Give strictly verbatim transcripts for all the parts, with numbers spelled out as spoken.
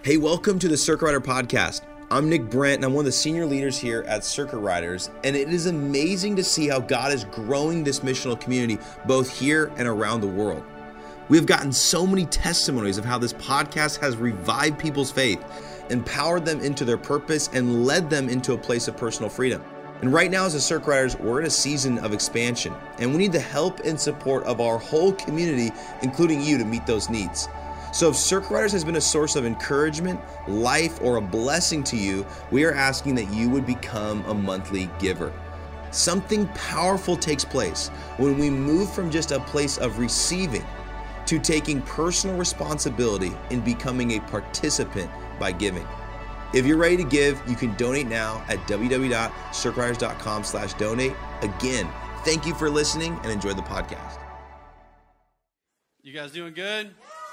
Hey, welcome to the Circuit Rider Podcast. I'm Nick Brent, and I'm one of the senior leaders here at Circuit Riders, and it is amazing to see how God is growing this missional community both here and around the world. We have gotten so many testimonies of how this podcast has revived people's faith, empowered them into their purpose, and led them into a place of personal freedom. And right now as a Circuit Riders, we're in a season of expansion, and we need the help and support of our whole community, including you, to meet those needs. So if Circuit Riders has been a source of encouragement, life, or a blessing to you, we are asking that you would become a monthly giver. Something powerful takes place when we move from just a place of receiving to taking personal responsibility in becoming a participant by giving. If you're ready to give, you can donate now at www.circuitriders.com slash donate. Again, thank you for listening and enjoy the podcast. You guys doing good?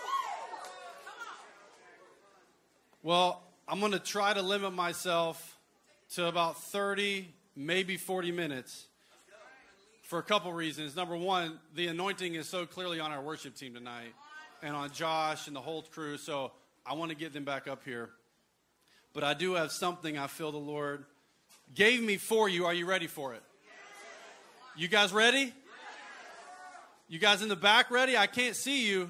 Well, I'm going to try to limit myself to about thirty, maybe forty minutes for a couple reasons. Number one, the anointing is so clearly on our worship team tonight and on Josh and the whole crew, so I want to get them back up here. But I do have something I feel the Lord gave me for you. Are you ready for it? You guys ready? You guys in the back ready? I can't see you.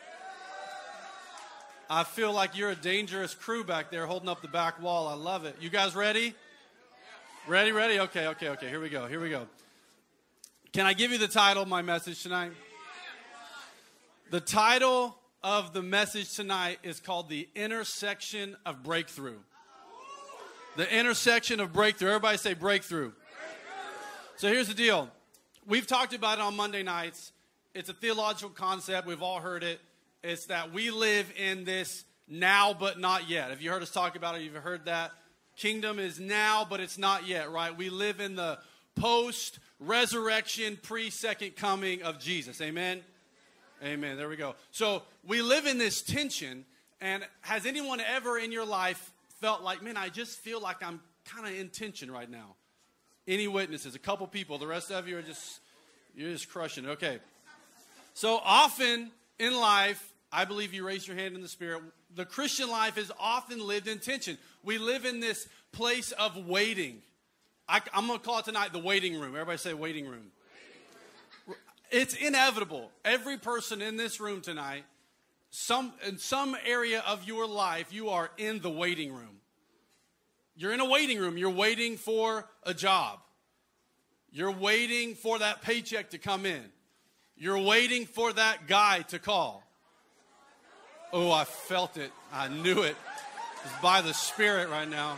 I feel like you're a dangerous crew back there holding up the back wall. I love it. You guys ready? Ready, ready? Okay, okay, okay. Here we go. Here we go. Can I give you the title of my message tonight? The title of the message tonight is called The Intersection of Breakthrough. The intersection of breakthrough. Everybody say breakthrough. breakthrough. So here's the deal. We've talked about it on Monday nights. It's a theological concept. We've all heard it. It's that we live in this now but not yet. Have you heard us talk about it? You've heard that? Kingdom is now, but it's not yet, right? We live in the post-resurrection, pre-second coming of Jesus. Amen? Amen. There we go. So we live in this tension, and has anyone ever in your life felt like, man, I just feel like I'm kind of in tension right now? Any witnesses? A couple people. The rest of you are just, you're just crushing it. Okay. So often in life, I believe you raise your hand in the spirit. The Christian life is often lived in tension. We live in this place of waiting. I, I'm going to call it tonight the waiting room. Everybody say waiting room. Waiting room. It's inevitable. Every person in this room tonight, some in some area of your life, you are in the waiting room. You're in a waiting room. You're waiting for a job. You're waiting for that paycheck to come in. You're waiting for that guy to call. Oh, I felt it. I knew it. It's by the Spirit right now.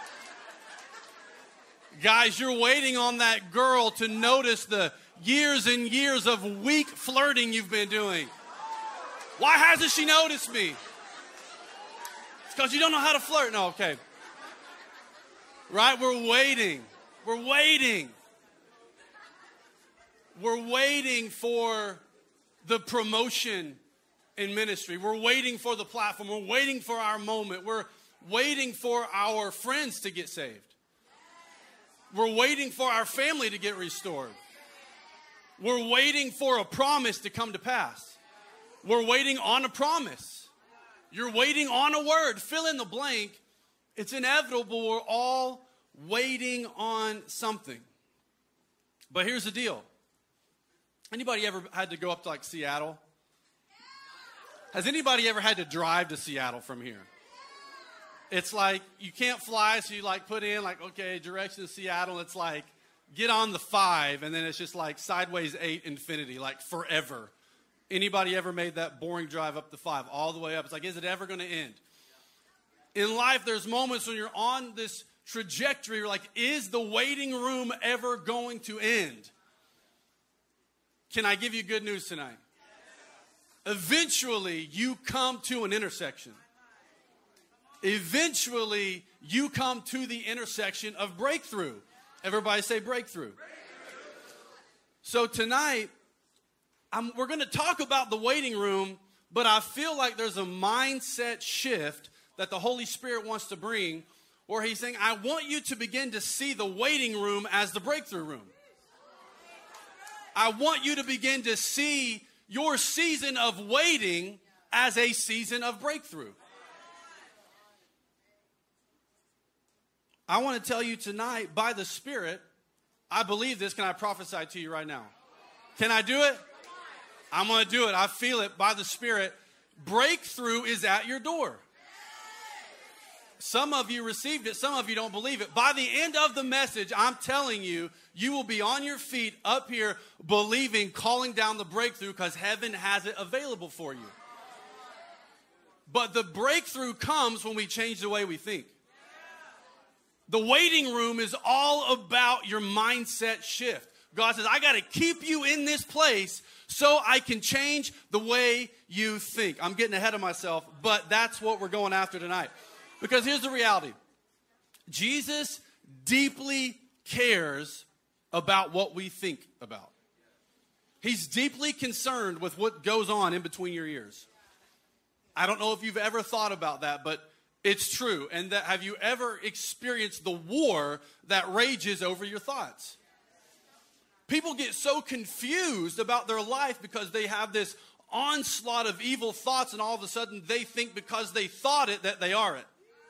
Guys, you're waiting on that girl to notice the years and years of weak flirting you've been doing. Why hasn't she noticed me? It's because you don't know how to flirt. No, okay. Right? We're waiting. We're waiting. We're waiting for the promotion in ministry. We're waiting for the platform. We're waiting for our moment. We're waiting for our friends to get saved. We're waiting for our family to get restored. We're waiting for a promise to come to pass. We're waiting on a promise. You're waiting on a word. Fill in the blank. It's inevitable. We're all waiting on something. But here's the deal. Anybody ever had to go up to like Seattle? Has anybody ever had to drive to Seattle from here? It's like you can't fly, so you like put in like, okay, direction to Seattle. It's like get on the five, and then it's just like sideways eight infinity, like forever. Anybody ever made that boring drive up the five all the way up? It's like, is it ever going to end? In life, there's moments when you're on this trajectory. You're like, is the waiting room ever going to end? Can I give you good news tonight? Eventually, you come to an intersection. Eventually, you come to the intersection of breakthrough. Everybody say breakthrough. So tonight, I'm, we're going to talk about the waiting room, but I feel like there's a mindset shift that the Holy Spirit wants to bring, where he's saying, I want you to begin to see the waiting room as the breakthrough room. I want you to begin to see your season of waiting as a season of breakthrough. I want to tell you tonight, by the Spirit, I believe this. Can I prophesy to you right now? Can I do it? I'm going to do it. I feel it by the Spirit. Breakthrough is at your door. Some of you received it. Some of you don't believe it. By the end of the message, I'm telling you, you will be on your feet up here believing, calling down the breakthrough because heaven has it available for you. But the breakthrough comes when we change the way we think. The waiting room is all about your mindset shift. God says, I got to keep you in this place so I can change the way you think. I'm getting ahead of myself, but that's what we're going after tonight. Because here's the reality. Jesus deeply cares about what we think about. He's deeply concerned with what goes on in between your ears. I don't know if you've ever thought about that, but it's true. And that, have you ever experienced the war that rages over your thoughts? People get so confused about their life because they have this onslaught of evil thoughts, and all of a sudden they think because they thought it that they are it.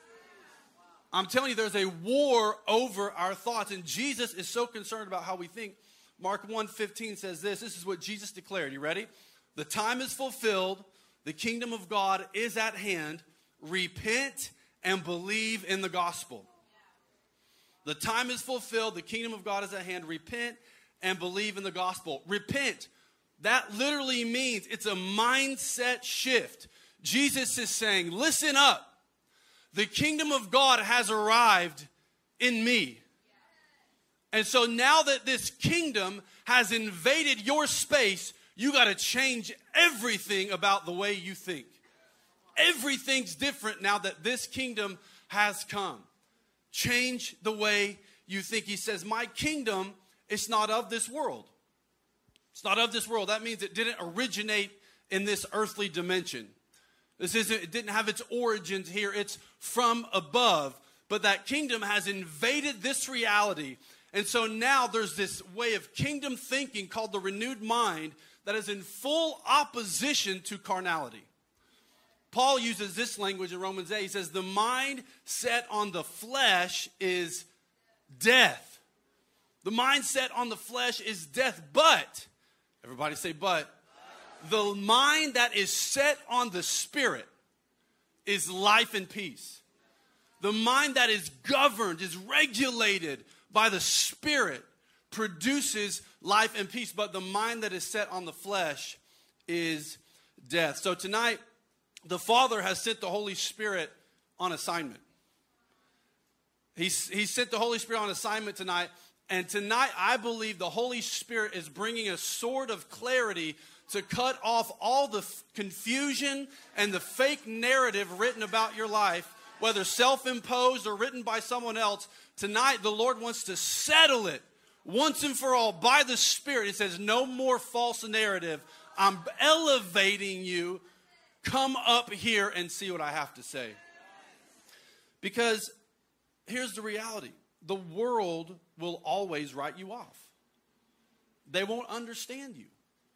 I'm telling you, there's a war over our thoughts, and Jesus is so concerned about how we think. Mark one fifteen says this. This is what Jesus declared. You ready? The time is fulfilled. The kingdom of God is at hand. Repent and believe in the gospel. The time is fulfilled. The kingdom of God is at hand. Repent and believe in the gospel. Repent. That literally means it's a mindset shift. Jesus is saying, listen up. The kingdom of God has arrived in me. And so now that this kingdom has invaded your space, you got to change everything about the way you think. Everything's different now that this kingdom has come. Change the way you think. He says, my kingdom is not of this world. It's not of this world. That means it didn't originate in this earthly dimension. This isn't, it didn't have its origins here. It's from above. But that kingdom has invaded this reality. And so now there's this way of kingdom thinking called the renewed mind that is in full opposition to carnality. Paul uses this language in Romans eight. He says, the mind set on the flesh is death. The mind set on the flesh is death. But, everybody say but. The mind that is set on the Spirit is life and peace. The mind that is governed, is regulated by the Spirit produces life and peace. But the mind that is set on the flesh is death. So tonight, the Father has sent the Holy Spirit on assignment. He's, he sent the Holy Spirit on assignment tonight. And tonight, I believe the Holy Spirit is bringing a sword of clarity to cut off all the f- confusion and the fake narrative written about your life, whether self-imposed or written by someone else. Tonight, the Lord wants to settle it once and for all by the Spirit. It says, no more false narrative. I'm elevating you. Come up here and see what I have to say. Because here's the reality. The world will always write you off. They won't understand you.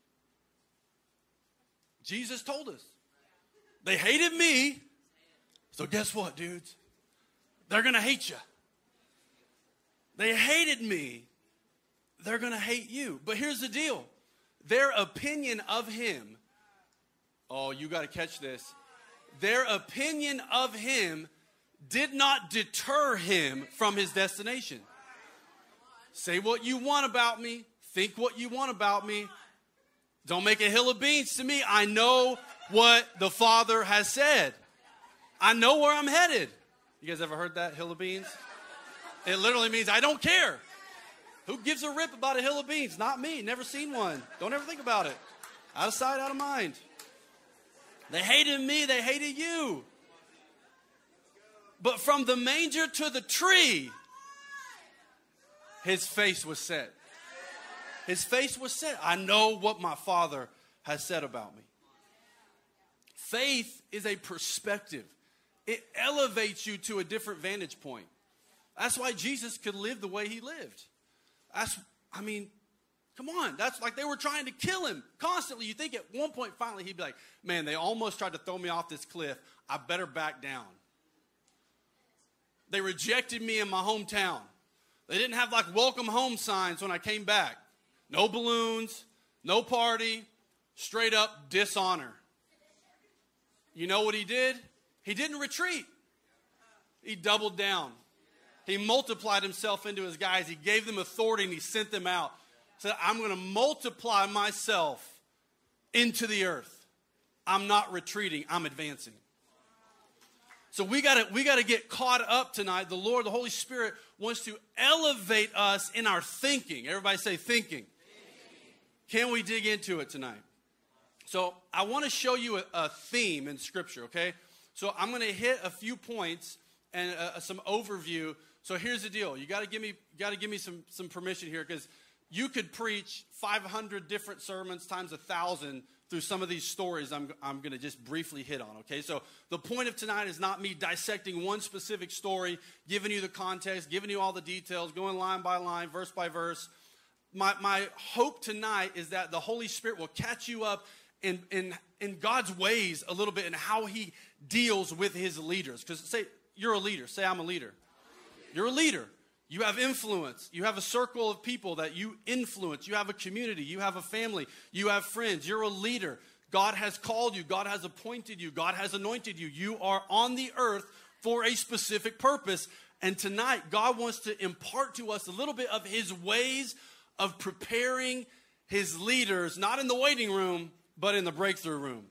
Jesus told us. They hated me. So guess what, dudes? They're going to hate you. They hated me. They're going to hate you. But here's the deal. Their opinion of him, oh, you got to catch this. Their opinion of him did not deter him from his destination. Say what you want about me. Think what you want about me. Don't make a hill of beans to me. I know what the Father has said. I know where I'm headed. You guys ever heard that, hill of beans? It literally means I don't care. Who gives a rip about a hill of beans? Not me. Never seen one. Don't ever think about it. Out of sight, out of mind. They hated me. They hated you. But from the manger to the tree, his face was set. His face was set. I know what my Father has said about me. Faith is a perspective. It elevates you to a different vantage point. That's why Jesus could live the way he lived. That's, I mean, come on. That's like they were trying to kill him constantly. You think at one point, finally, he'd be like, man, they almost tried to throw me off this cliff. I better back down. They rejected me in my hometown. They didn't have like welcome home signs when I came back. No balloons, no party, straight up dishonor. You know what he did? He didn't retreat. He doubled down. He multiplied himself into his guys. He gave them authority and he sent them out. He said, I'm going to multiply myself into the earth. I'm not retreating. I'm advancing. So we got to we got to get caught up tonight. The Lord, the Holy Spirit wants to elevate us in our thinking. Everybody say thinking. Can we dig into it tonight? So I want to show you a, a theme in Scripture, okay? So I'm going to hit a few points and uh, some overview. So here's the deal. You got to give me got to give me some some permission here, because you could preach five hundred different sermons times a thousand through some of these stories I'm, I'm going to just briefly hit on, okay? So the point of tonight is not me dissecting one specific story, giving you the context, giving you all the details, going line by line, verse by verse. My, my hope tonight is that the Holy Spirit will catch you up in, in, in God's ways a little bit and how he deals with his leaders. Because say, you're a leader. Say, I'm a leader. You're a leader. You have influence. You have a circle of people that you influence. You have a community. You have a family. You have friends. You're a leader. God has called you. God has appointed you. God has anointed you. You are on the earth for a specific purpose. And tonight, God wants to impart to us a little bit of his ways of preparing his leaders, not in the waiting room, but in the breakthrough room.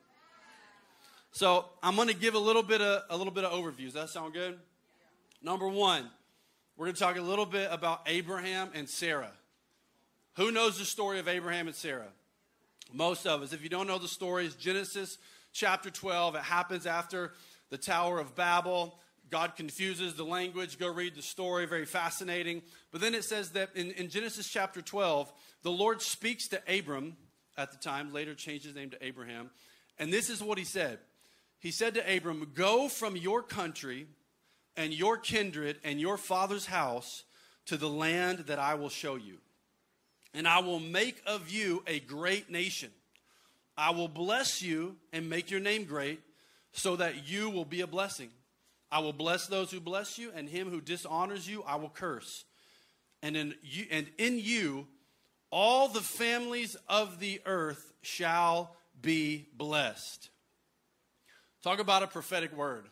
So I'm going to give a little bit of a little bit of overview. Does that sound good? Number one. We're going to talk a little bit about Abraham and Sarah. Who knows the story of Abraham and Sarah? Most of us. If you don't know the story, it's Genesis chapter twelve. It happens after the Tower of Babel. God confuses the language. Go read the story. Very fascinating. But then it says that in, in Genesis chapter twelve, the Lord speaks to Abram at the time, later changed his name to Abraham. And this is what he said. He said to Abram, go from your country and your kindred and your father's house to the land that I will show you. And I will make of you a great nation. I will bless you and make your name great, so that you will be a blessing. I will bless those who bless you, and him who dishonors you I will curse. And in you, and in you all the families of the earth shall be blessed. Talk about a prophetic word.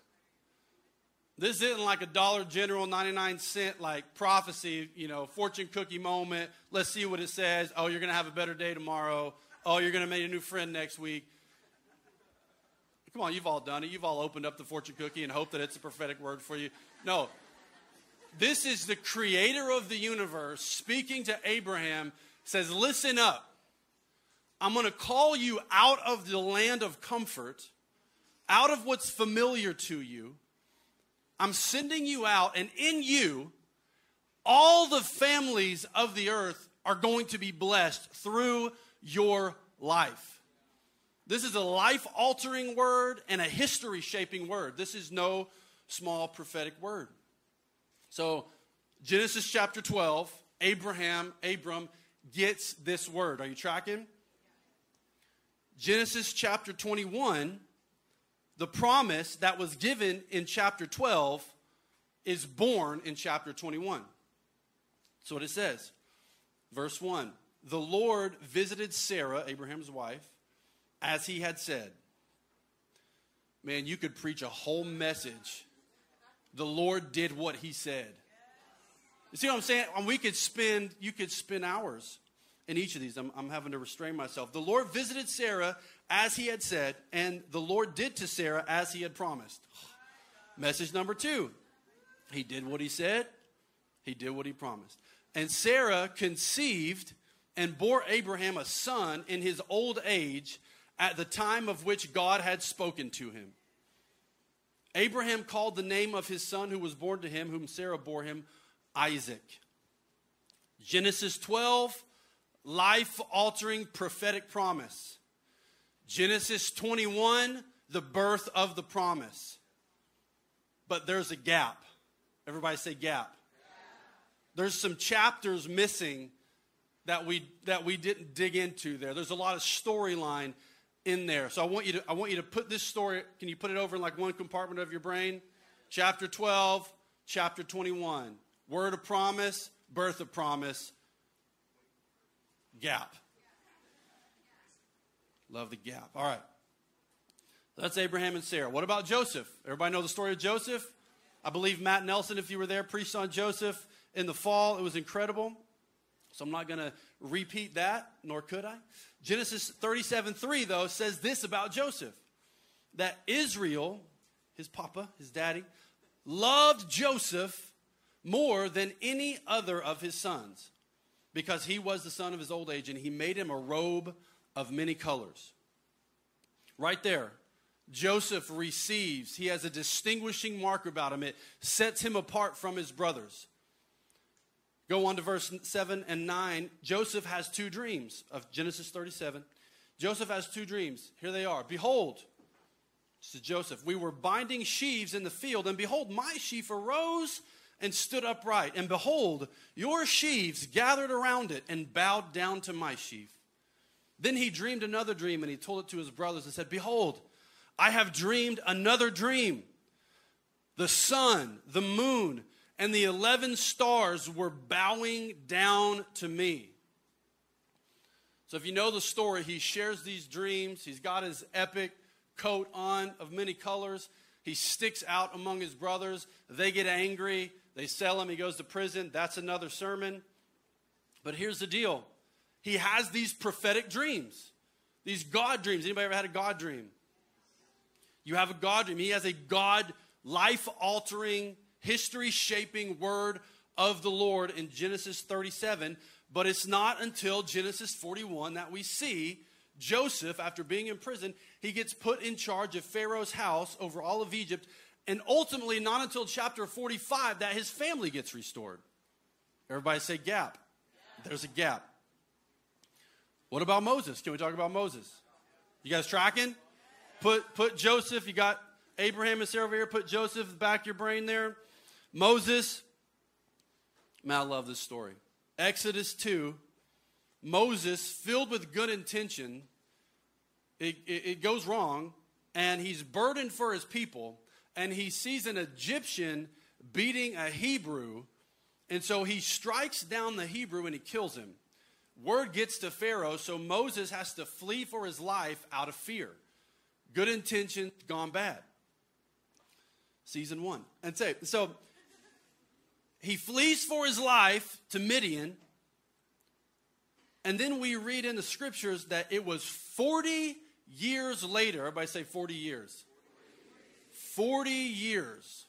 This isn't like a Dollar General ninety-nine cent like prophecy, you know, fortune cookie moment. Let's see what it says. Oh, you're going to have a better day tomorrow. Oh, you're going to make a new friend next week. Come on, you've all done it. You've all opened up the fortune cookie and hoped that it's a prophetic word for you. No. This is the creator of the universe speaking to Abraham, says, listen up. I'm going to call you out of the land of comfort, out of what's familiar to you. I'm sending you out, and in you, all the families of the earth are going to be blessed through your life. This is a life-altering word and a history-shaping word. This is no small prophetic word. So, Genesis chapter twelve, Abraham, Abram gets this word. Are you tracking? Genesis chapter twenty-one, the promise that was given in chapter twelve is born in chapter twenty-one. That's what it says. Verse one, the Lord visited Sarah, Abraham's wife, as he had said. Man, you could preach a whole message. The Lord did what he said. You see what I'm saying? We could spend, you could spend hours in each of these. I'm, I'm having to restrain myself. The Lord visited Sarah as he had said, and the Lord did to Sarah as he had promised. Message number two. He did what he said. He did what he promised. And Sarah conceived and bore Abraham a son in his old age at the time of which God had spoken to him. Abraham called the name of his son who was born to him, whom Sarah bore him, Isaac. Genesis twelve, life-altering prophetic promise. Genesis twenty-one, the birth of the promise. But there's a gap. Everybody say gap. There's some chapters missing that we that we didn't dig into there. There's a lot of storyline in there. So I want you to I want you to put this story, can you put it over in like one compartment of your brain? Chapter twelve, chapter twenty-one. Word of promise, birth of promise, gap. Love the gap. All right. That's Abraham and Sarah. What about Joseph? Everybody know the story of Joseph? I believe Matt Nelson, if you were there, preached on Joseph in the fall. It was incredible. So I'm not going to repeat that, nor could I. Genesis thirty-seven three, though, says this about Joseph. That Israel, his papa, his daddy, loved Joseph more than any other of his sons, because he was the son of his old age, and he made him a robe of many colors. Right there, Joseph receives, he has a distinguishing mark about him. It sets him apart from his brothers. Go on to verse seven and nine. Joseph has two dreams of Genesis thirty-seven. Joseph has two dreams. Here they are. Behold, this is Joseph, we were binding sheaves in the field, and behold, my sheaf arose and stood upright. And behold, your sheaves gathered around it and bowed down to my sheaf. Then he dreamed another dream, and he told it to his brothers and said, behold, I have dreamed another dream. The sun, the moon, and the eleven stars were bowing down to me. So if you know the story, he shares these dreams. He's got his epic coat on of many colors. He sticks out among his brothers. They get angry. They sell him. He goes to prison. That's another sermon. But here's the deal. He has these prophetic dreams, these God dreams. Anybody ever had a God dream? You have a God dream. He has a God life-altering, history-shaping word of the Lord in Genesis thirty-seven. But it's not until Genesis forty-one that we see Joseph, after being in prison, he gets put in charge of Pharaoh's house over all of Egypt. And ultimately, not until chapter forty-five that his family gets restored. Everybody say gap. There's a gap. What about Moses? Can we talk about Moses? You guys tracking? Put, put Joseph, you got Abraham and Sarah over here. Put Joseph back of your brain there. Moses. Man, I love this story. Exodus two. Moses, filled with good intention, it, it, it goes wrong, and he's burdened for his people, and he sees an Egyptian beating a Hebrew, and so he strikes down the Hebrew and he kills him. Word gets to Pharaoh, so Moses has to flee for his life out of fear. Good intention, gone bad. Season one. And say, so he flees for his life to Midian. And then we read in the scriptures that it was forty years later. Everybody say forty years. forty years.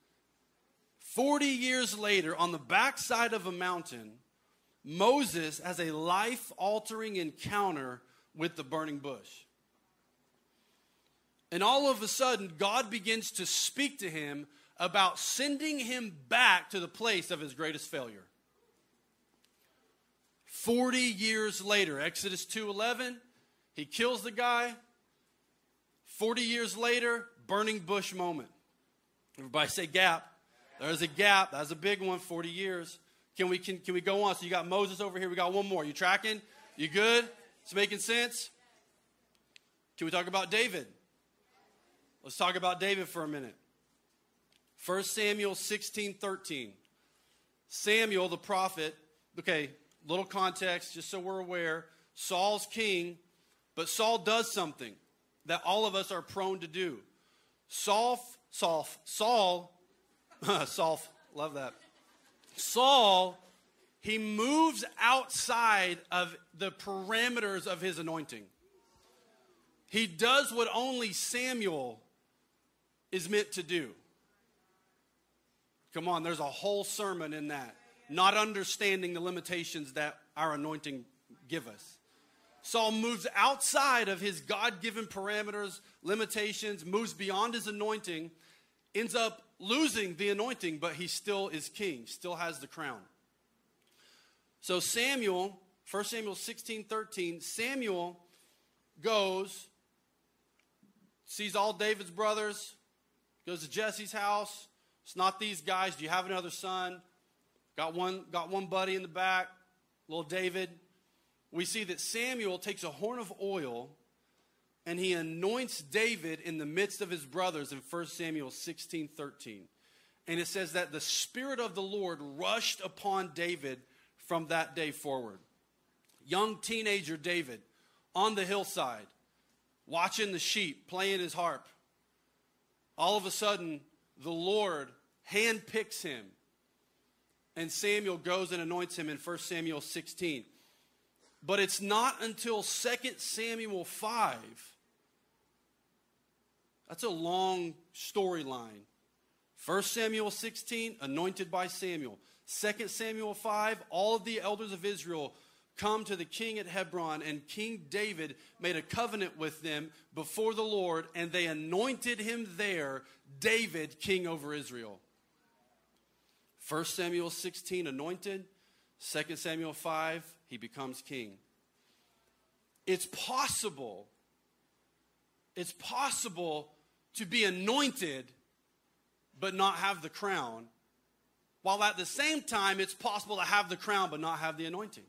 forty years later, on the backside of a mountain, Moses has a life-altering encounter with the burning bush. And all of a sudden, God begins to speak to him about sending him back to the place of his greatest failure. forty years later, Exodus two eleven, he kills the guy. forty years later, burning bush moment. Everybody say gap. There's a gap. That's a big one, forty years. Can we, can, can we go on? So you got Moses over here. We got one more. You tracking? You good? It's making sense? Can we talk about David? Let's talk about David for a minute. First Samuel sixteen thirteen. Samuel, the prophet, okay, little context, just so we're aware. Saul's king, but Saul does something that all of us are prone to do. Saul, Saul, Saul, Saul, love that. Saul, he moves outside of the parameters of his anointing. He does what only Samuel is meant to do. Come on, there's a whole sermon in that. Not understanding the limitations that our anointing give us. Saul moves outside of his God-given parameters, limitations, moves beyond his anointing, ends up losing the anointing, but he still is king, still has the crown. So Samuel, First Samuel sixteen thirteen, Samuel goes, sees all David's brothers, goes to Jesse's house. It's not these guys. Do you have another son? Got one, got one buddy in the back, little David. We see that Samuel takes a horn of oil and he anoints David in the midst of his brothers in First Samuel sixteen thirteen. And it says that the Spirit of the Lord rushed upon David from that day forward. Young teenager David on the hillside, watching the sheep, playing his harp. All of a sudden, the Lord handpicks him. And Samuel goes and anoints him in First Samuel sixteen. But it's not until Second Samuel five. That's a long storyline. First Samuel sixteen, anointed by Samuel. Second Samuel five, all of the elders of Israel come to the king at Hebron, and King David made a covenant with them before the Lord, and they anointed him there, David, king over Israel. First Samuel sixteen, anointed. Second Samuel five, he becomes king. It's possible, it's possible to be anointed but not have the crown, while at the same time it's possible to have the crown but not have the anointing.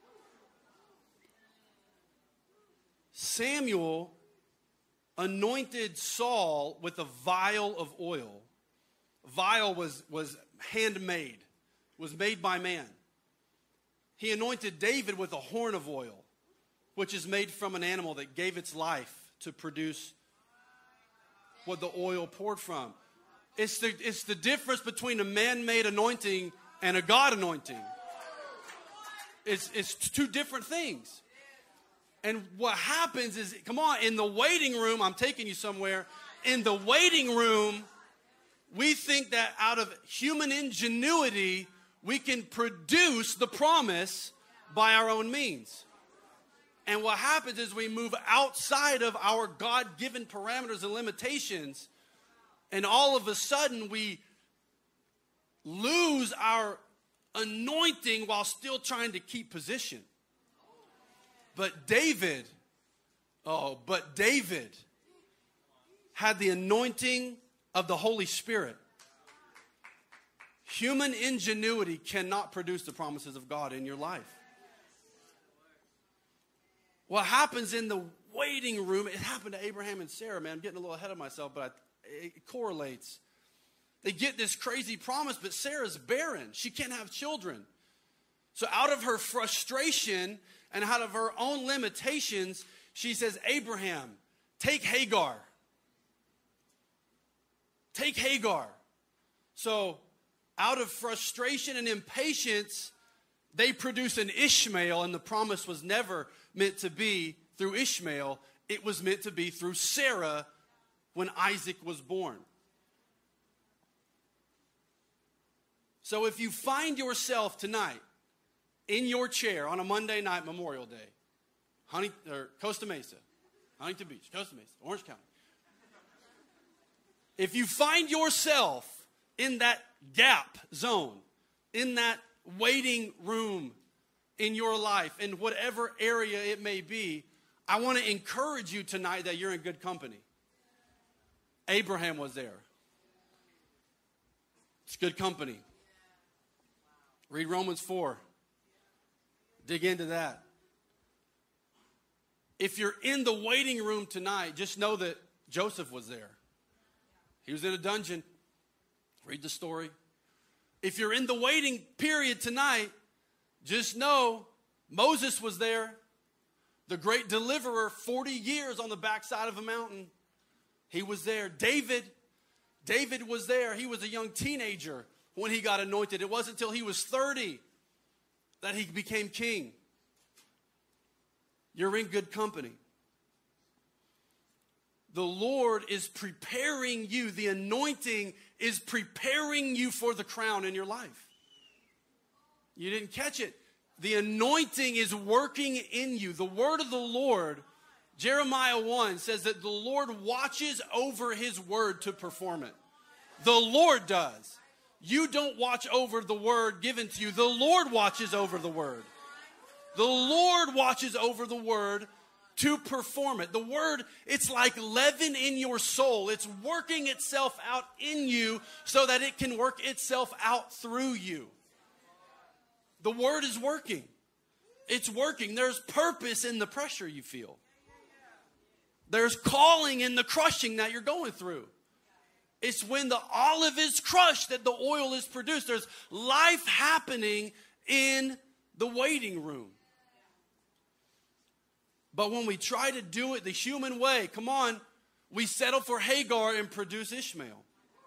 Samuel anointed Saul with a vial of oil. Vial was, was handmade, was made by man. He anointed David with a horn of oil, which is made from an animal that gave its life to produce what the oil poured from. It's the, it's the difference between a man-made anointing and a God anointing. It's, it's two different things. And what happens is, come on, in the waiting room, I'm taking you somewhere. In the waiting room, we think that out of human ingenuity, we can produce the promise by our own means. And what happens is we move outside of our God-given parameters and limitations, and all of a sudden we lose our anointing while still trying to keep position. But David, oh, but David had the anointing of the Holy Spirit. Human ingenuity cannot produce the promises of God in your life. What happens in the waiting room, it happened to Abraham and Sarah, man. I'm getting a little ahead of myself, but I, it correlates. They get this crazy promise, but Sarah's barren. She can't have children. So out of her frustration and out of her own limitations, she says, Abraham, take Hagar. Take Hagar. So out of frustration and impatience, they produce an Ishmael, and the promise was never meant to be through Ishmael. It was meant to be through Sarah when Isaac was born. So if you find yourself tonight in your chair on a Monday night, Memorial Day, Honey, or Costa Mesa, Huntington Beach, Costa Mesa, Orange County. If you find yourself in that gap zone, in that waiting room in your life, in whatever area it may be, I want to encourage you tonight that you're in good company. Abraham was there. It's good company. Read Romans four. Dig into that. If you're in the waiting room tonight, just know that Joseph was there. He was in a dungeon. Read the story. If you're in the waiting period tonight, just know Moses was there. The great deliverer, forty years on the backside of a mountain. He was there. David, David was there. He was a young teenager when he got anointed. It wasn't until he was thirty that he became king. You're in good company. The Lord is preparing you. The anointing is preparing you for the crown in your life. You didn't catch it. The anointing is working in you. The word of the Lord, Jeremiah one, says that the Lord watches over his word to perform it. The Lord does. You don't watch over the word given to you. The Lord watches over the word. The Lord watches over the word to perform it. The word, it's like leaven in your soul. It's working itself out in you so that it can work itself out through you. The word is working. It's working. There's purpose in the pressure you feel. There's calling in the crushing that you're going through. It's when the olive is crushed that the oil is produced. There's life happening in the waiting room. But when we try to do it the human way, come on, we settle for Hagar and produce Ishmael.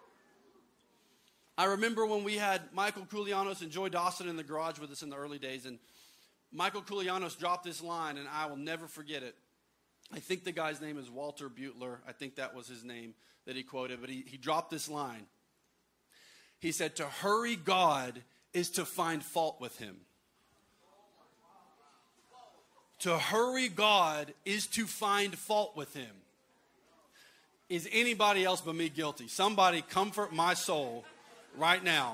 I remember when we had Michael Koulianos and Joy Dawson in the garage with us in the early days, and Michael Koulianos dropped this line, and I will never forget it. I think the guy's name is Walter Butler. I think that was his name that he quoted, but he, he dropped this line. He said, to hurry God is to find fault with him. To hurry God is to find fault with him. Is anybody else but me guilty? Somebody comfort my soul right now.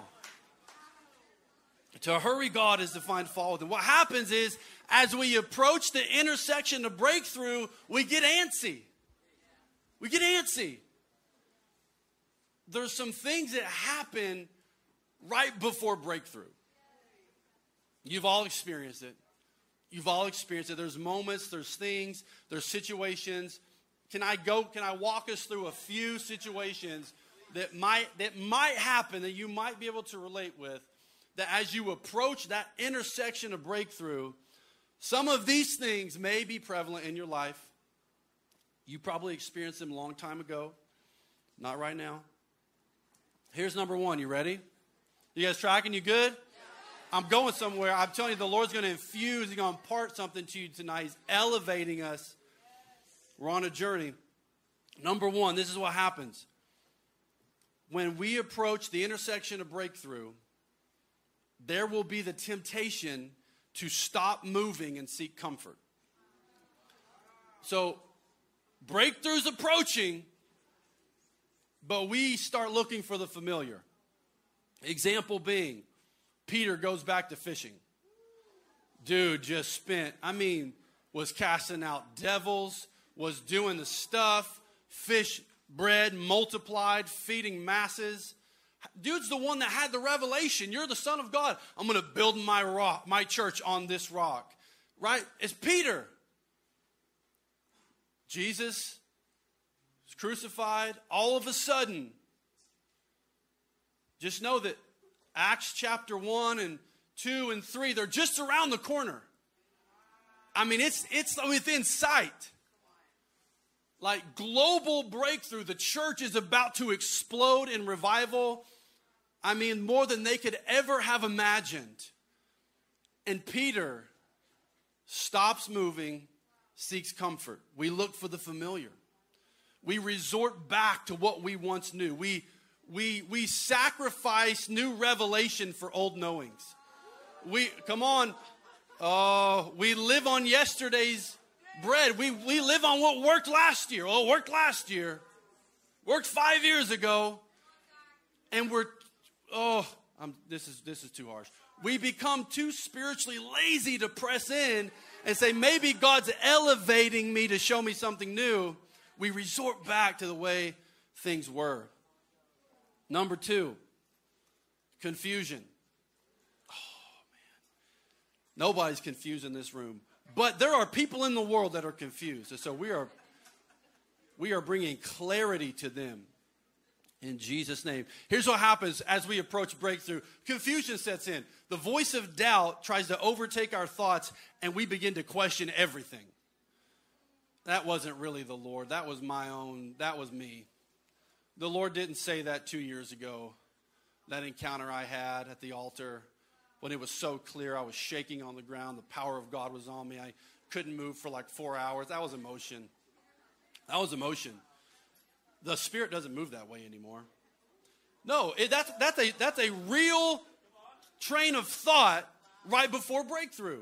To hurry God is to find fault with him. What happens is, as we approach the intersection of breakthrough, we get antsy. We get antsy. There's some things that happen right before breakthrough. You've all experienced it. You've all experienced it. There's moments, there's things, there's situations. Can I go, can I walk us through a few situations that might, that might happen, that you might be able to relate with, that as you approach that intersection of breakthrough, some of these things may be prevalent in your life. You probably experienced them a long time ago. Not right now. Here's number one. You ready? You guys tracking? You good? I'm going somewhere. I'm telling you, the Lord's going to infuse, He's going to impart something to you tonight. He's elevating us. We're on a journey. Number one, this is what happens. When we approach the intersection of breakthrough, there will be the temptation to stop moving and seek comfort. So, breakthrough's approaching, but we start looking for the familiar. Example being, Peter goes back to fishing. Dude just spent, I mean, was casting out devils, was doing the stuff, fish, bread, multiplied, feeding masses. Dude's the one that had the revelation. You're the Son of God. I'm going to build my rock, my church on this rock. Right? It's Peter. Jesus is crucified. All of a sudden, just know that Acts chapter one and two and three, they're just around the corner. I mean, it's it's within sight. Like global breakthrough. The church is about to explode in revival. I mean, more than they could ever have imagined. And Peter stops moving, seeks comfort. We look for the familiar. We resort back to what we once knew. We, we, we sacrifice new revelation for old knowings. We, come on, uh, we live on yesterday's bread. We, we live on what worked last year. Oh, worked last year. Worked five years ago. And we're, oh, I'm, this is this is too harsh. We become too spiritually lazy to press in and say, maybe God's elevating me to show me something new. We resort back to the way things were. Number two, confusion. Oh, man. Nobody's confused in this room. But there are people in the world that are confused. And so we are, we are bringing clarity to them in Jesus' name. Here's what happens as we approach breakthrough. Confusion sets in. The voice of doubt tries to overtake our thoughts, and we begin to question everything. That wasn't really the Lord. That was my own. That was me. The Lord didn't say that two years ago. That encounter I had at the altar, when it was so clear, I was shaking on the ground. The power of God was on me. I couldn't move for like four hours. That was emotion. That was emotion. The Spirit doesn't move that way anymore. No, it, that's, that's, a, that's a real train of thought right before breakthrough.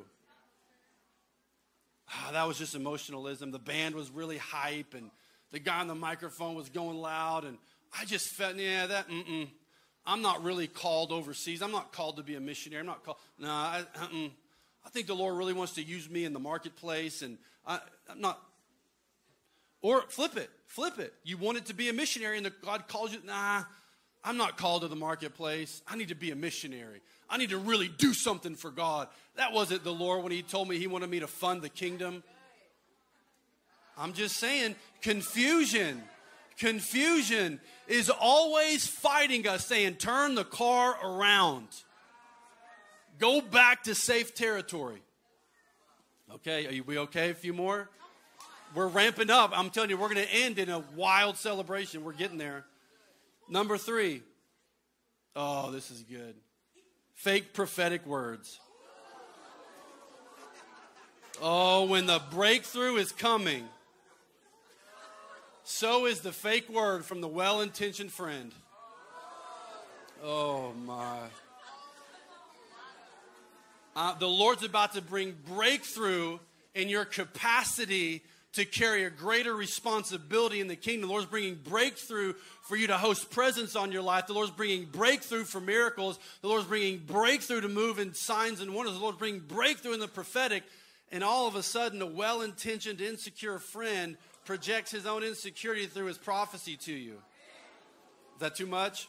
Ah, that was just emotionalism. The band was really hype, and the guy on the microphone was going loud, and I just felt, yeah, that, mm-mm. I'm not really called overseas. I'm not called to be a missionary. I'm not called. No, I, uh-uh. I think the Lord really wants to use me in the marketplace, and I, I'm not. Or flip it, flip it. You wanted to be a missionary, and the, God calls you. Nah, I'm not called to the marketplace. I need to be a missionary. I need to really do something for God. That wasn't the Lord when He told me He wanted me to fund the kingdom. I'm just saying, confusion. Confusion is always fighting us, saying, turn the car around. Go back to safe territory. Okay, are we okay? A few more? We're ramping up. I'm telling you, we're going to end in a wild celebration. We're getting there. Number three. Oh, this is good. Fake prophetic words. Oh, when the breakthrough is coming, so is the fake word from the well-intentioned friend. Oh, my. Uh, the Lord's about to bring breakthrough in your capacity to carry a greater responsibility in the kingdom. The Lord's bringing breakthrough for you to host presence on your life. The Lord's bringing breakthrough for miracles. The Lord's bringing breakthrough to move in signs and wonders. The Lord's bringing breakthrough in the prophetic. And all of a sudden, a well-intentioned, insecure friend projects his own insecurity through his prophecy to you. Is that too much?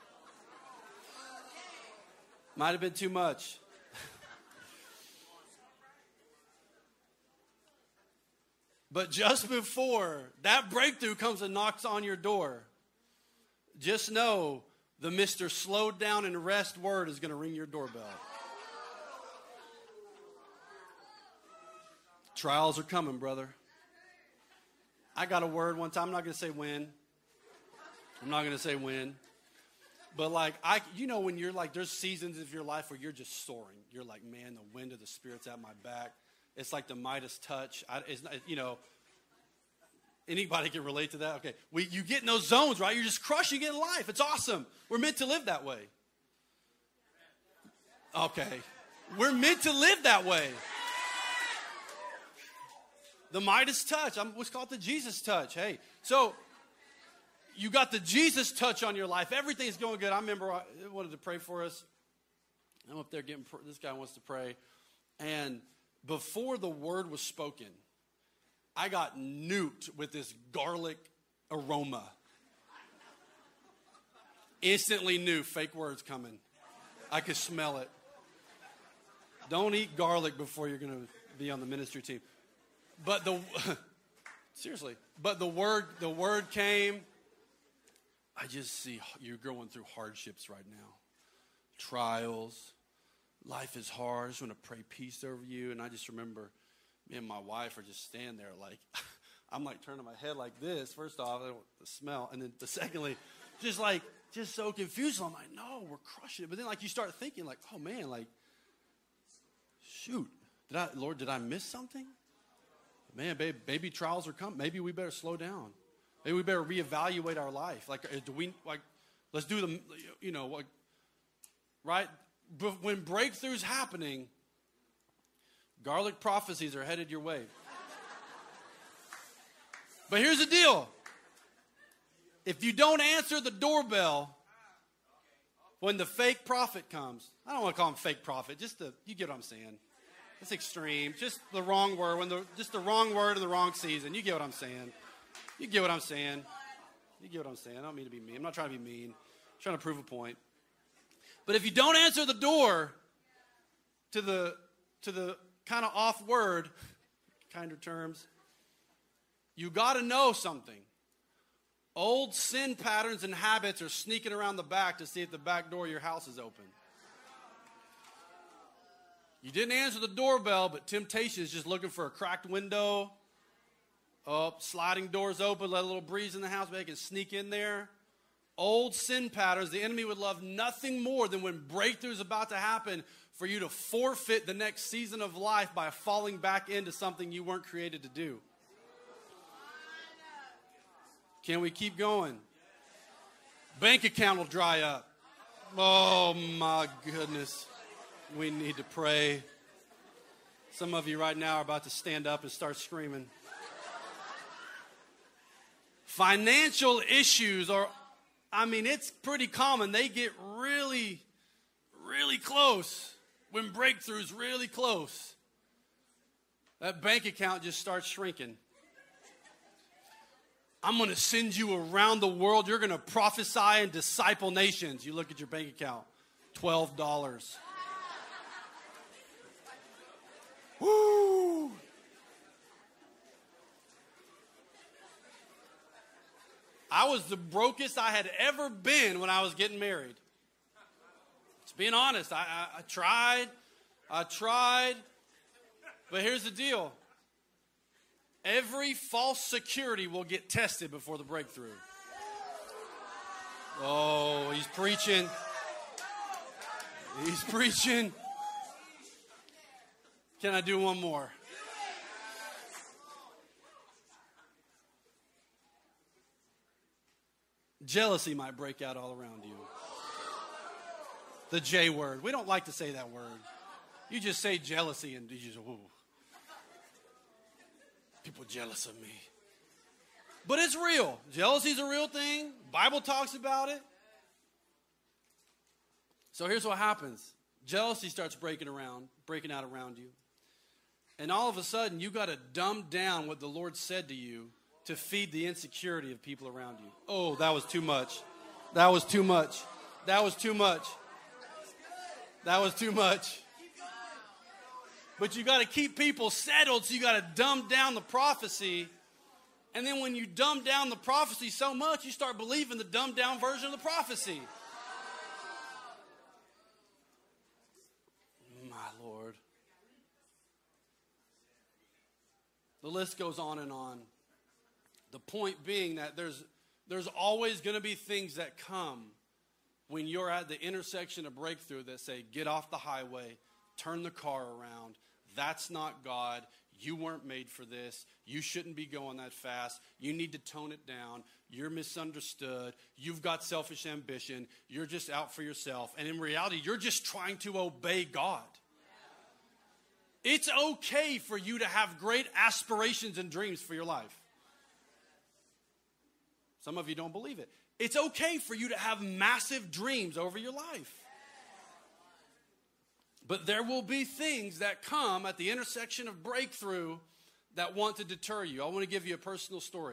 Might have been too much. But just before that breakthrough comes and knocks on your door, just know the Mister Slow Down and Rest word is going to ring your doorbell. Trials are coming, brother. I got a word one time. I'm not going to say when. I'm not going to say when. But like, I, you know, when you're like, there's seasons of your life where you're just soaring. You're like, man, the wind of the Spirit's at my back. It's like the Midas touch. I, it's not, you know, anybody can relate to that? Okay, we, you get in those zones, right? You're just crushing it in life. It's awesome. We're meant to live that way. Okay, we're meant to live that way. The Midas touch. I'm what's called the Jesus touch. Hey, so you got the Jesus touch on your life. Everything's going good. I remember I wanted to pray for us. I'm up there getting, this guy wants to pray. And before the word was spoken, I got nuked with this garlic aroma. Instantly knew fake words coming. I could smell it. Don't eat garlic before you're going to be on the ministry team. But the seriously, but the word the word came. I just see you're going through hardships right now. Trials. Life is hard. I just want to pray peace over you. And I just remember me and my wife are just standing there like, I'm like turning my head like this. First off, I don't want the smell. And then the secondly, just like, just so confused. I'm like, no, we're crushing it. But then like you start thinking like, oh man, like, shoot, did I, Lord, did I miss something? Man, babe, maybe trials are coming. Maybe we better slow down. Maybe we better reevaluate our life. Like, do we, like, let's do the, you know, like, right? But when breakthrough's happening, garlic prophecies are headed your way. But here's the deal. If you don't answer the doorbell when the fake prophet comes, I don't want to call him fake prophet, just the, you get what I'm saying. It's extreme. Just the wrong word, when the just the wrong word in the wrong season. You get what I'm saying. You get what I'm saying. You get what I'm saying. I don't mean to be mean. I'm not trying to be mean. I'm trying to prove a point. But if you don't answer the door to the to the kind of off word, kinder terms, you got to know something. Old sin patterns and habits are sneaking around the back to see if the back door of your house is open. You didn't answer the doorbell, but temptation is just looking for a cracked window. Oh, sliding doors open, let a little breeze in the house, they can sneak in there. Old sin patterns, the enemy would love nothing more than when breakthrough is about to happen for you to forfeit the next season of life by falling back into something you weren't created to do. Can we keep going? Bank account will dry up. Oh my goodness. We need to pray. Some of you right now are about to stand up and start screaming. Financial issues are, I mean, it's pretty common. They get really, really close when breakthrough's really close. That bank account just starts shrinking. I'm going to send you around the world. You're going to prophesy and disciple nations. You look at your bank account, twelve dollars. Woo! I was the brokest I had ever been when I was getting married. Just being honest, I, I, I tried, I tried, but here's the deal. Every false security will get tested before the breakthrough. Oh, he's preaching. He's preaching. Can I do one more? Jealousy might break out all around you. The J word. We don't like to say that word. You just say jealousy and you just, ooh. People jealous of me. But it's real. Jealousy is a real thing. Bible talks about it. So here's what happens. Jealousy starts breaking around, breaking out around you. And all of a sudden, you got to dumb down what the Lord said to you to feed the insecurity of people around you. Oh, that was too much. That was too much. That was too much. That was too much. But you got to keep people settled, so you got to dumb down the prophecy. And then when you dumb down the prophecy so much, you start believing the dumbed down version of the prophecy. My Lord. The list goes on and on. The point being that there's there's always going to be things that come when you're at the intersection of breakthrough that say, get off the highway, turn the car around. That's not God. You weren't made for this. You shouldn't be going that fast. You need to tone it down. You're misunderstood. You've got selfish ambition. You're just out for yourself. And in reality, you're just trying to obey God. It's okay for you to have great aspirations and dreams for your life. Some of you don't believe it. It's okay for you to have massive dreams over your life. But there will be things that come at the intersection of breakthrough that want to deter you. I want to give you a personal story.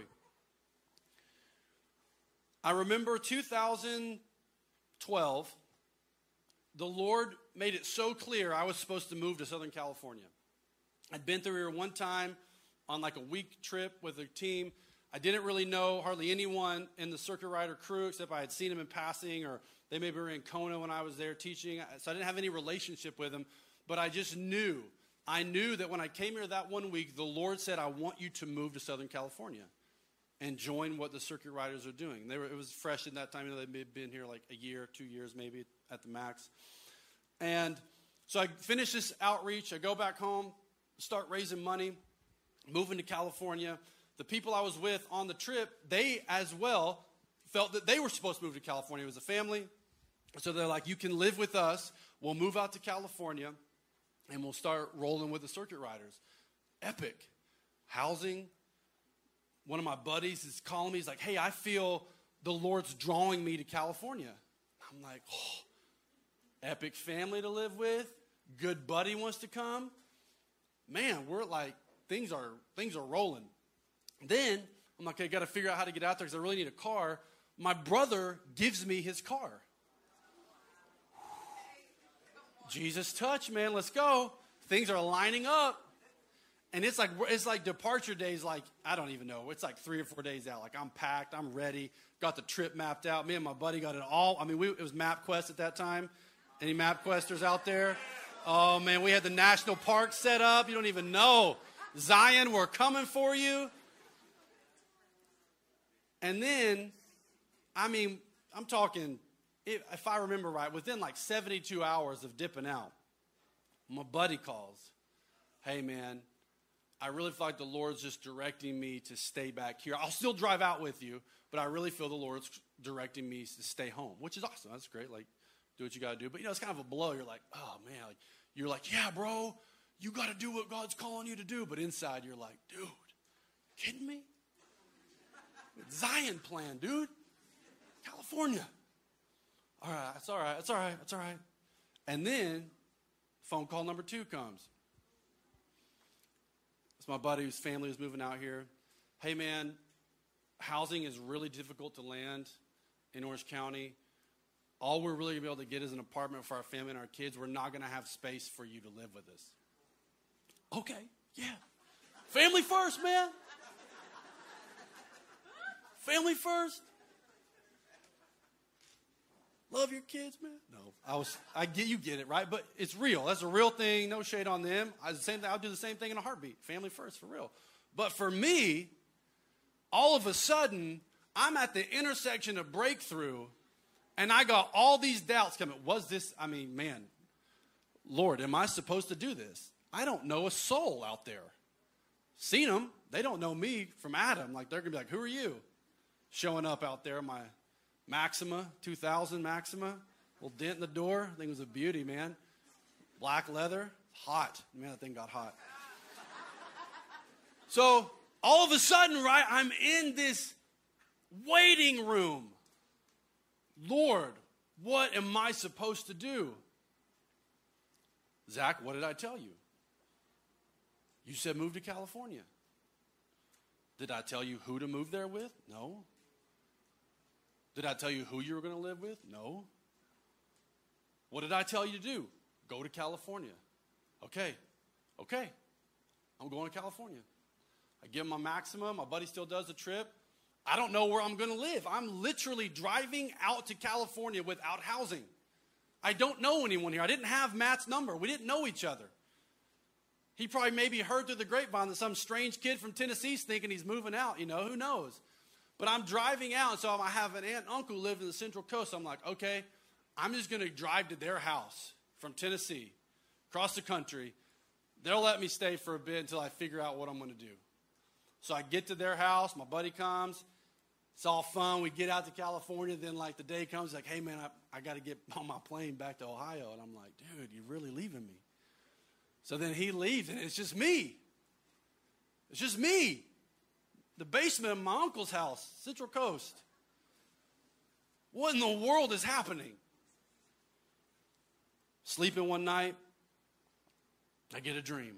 I remember two thousand twelve, the Lord made it so clear I was supposed to move to Southern California. I'd been through here one time on like a week trip with a team. I didn't really know hardly anyone in the Circuit Rider crew except I had seen them in passing, or they maybe were in Kona when I was there teaching. So I didn't have any relationship with them, but I just knew. I knew that when I came here that one week, the Lord said, I want you to move to Southern California and join what the Circuit Riders are doing. They were, it was fresh in that time. You know, they'd been here like a year, two years maybe at the max. And so I finish this outreach. I go back home, start raising money, moving to California. The people I was with on the trip, they as well felt that they were supposed to move to California. It was a family. So they're like, you can live with us. We'll move out to California, and we'll start rolling with the Circuit Riders. Epic. Housing. One of my buddies is calling me. He's like, hey, I feel the Lord's drawing me to California. I'm like, oh, epic family to live with. Good buddy wants to come. Man, we're like, things are things are rolling. Then, I'm like, okay, I got to figure out how to get out there because I really need a car. My brother gives me his car. Jesus touch, man, let's go. Things are lining up. And it's like it's like departure days, like, I don't even know. It's like three or four days out. Like, I'm packed, I'm ready, got the trip mapped out. Me and my buddy got it all. I mean, we, it was MapQuest at that time. Any MapQuesters out there? Oh, man, we had the national park set up. You don't even know. Zion, we're coming for you. And then, I mean, I'm talking, if, if I remember right, within like seventy-two hours of dipping out, my buddy calls. Hey, man, I really feel like the Lord's just directing me to stay back here. I'll still drive out with you, but I really feel the Lord's directing me to stay home, which is awesome. That's great. Like, do what you got to do. But, you know, it's kind of a blow. You're like, oh, man. Like, you're like, yeah, bro, you got to do what God's calling you to do. But inside, you're like, dude, kidding me? Zion plan, dude. California. All right, it's all right, it's all right, it's all right. And then phone call number two comes. It's my buddy whose family is moving out here. Hey, man, housing is really difficult to land in Orange County. All we're really going to be able to get is an apartment for our family and our kids. We're not going to have space for you to live with us. Okay, yeah. Family first, man. Family first. Love your kids, man. No, I was. I get you get it right, but it's real. That's a real thing. No shade on them. I the same thing. I'll do the same thing in a heartbeat. Family first, for real. But for me, all of a sudden, I'm at the intersection of breakthrough, and I got all these doubts coming. Was this? I mean, man, Lord, am I supposed to do this? I don't know a soul out there. Seen them. They don't know me from Adam. Like they're gonna be like, who are you? Showing up out there, my Maxima, two thousand Maxima, little dent in the door. I think it was a beauty, man. Black leather, hot. Man, that thing got hot. So all of a sudden, right, I'm in this waiting room. Lord, what am I supposed to do? Zach, what did I tell you? You said move to California. Did I tell you who to move there with? No. Did I tell you who you were going to live with? No. What did I tell you to do? Go to California. Okay. Okay. I'm going to California. I give him my Maxima. My buddy still does the trip. I don't know where I'm going to live. I'm literally driving out to California without housing. I don't know anyone here. I didn't have Matt's number. We didn't know each other. He probably maybe heard through the grapevine that some strange kid from Tennessee's thinking he's moving out. You know, who knows? But I'm driving out, so I have an aunt and uncle who live in the Central Coast. So I'm like, okay, I'm just going to drive to their house from Tennessee, across the country. They'll let me stay for a bit until I figure out what I'm going to do. So I get to their house. My buddy comes. It's all fun. We get out to California. Then, like, the day comes, like, hey, man, I, I got to get on my plane back to Ohio. And I'm like, dude, you're really leaving me. So then he leaves, and it's just me. It's just me. The basement of my uncle's house, Central Coast. What in the world is happening? Sleeping one night, I get a dream.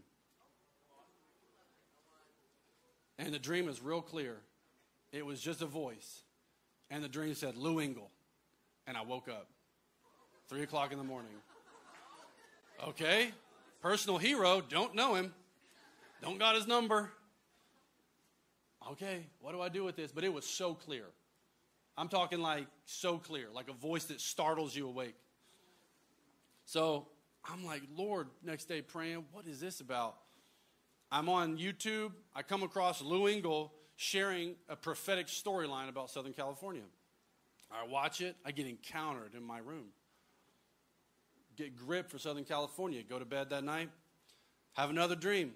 And the dream is real clear. It was just a voice. And the dream said, Lou Engle. And I woke up. Three o'clock in the morning. Okay. Personal hero, don't know him. Don't got his number. Okay, what do I do with this? But it was so clear. I'm talking like so clear, like a voice that startles you awake. So I'm like, Lord, next day praying, what is this about? I'm on YouTube. I come across Lou Engle sharing a prophetic storyline about Southern California. I watch it. I get encountered in my room. Get gripped for Southern California. Go to bed that night. Have another dream.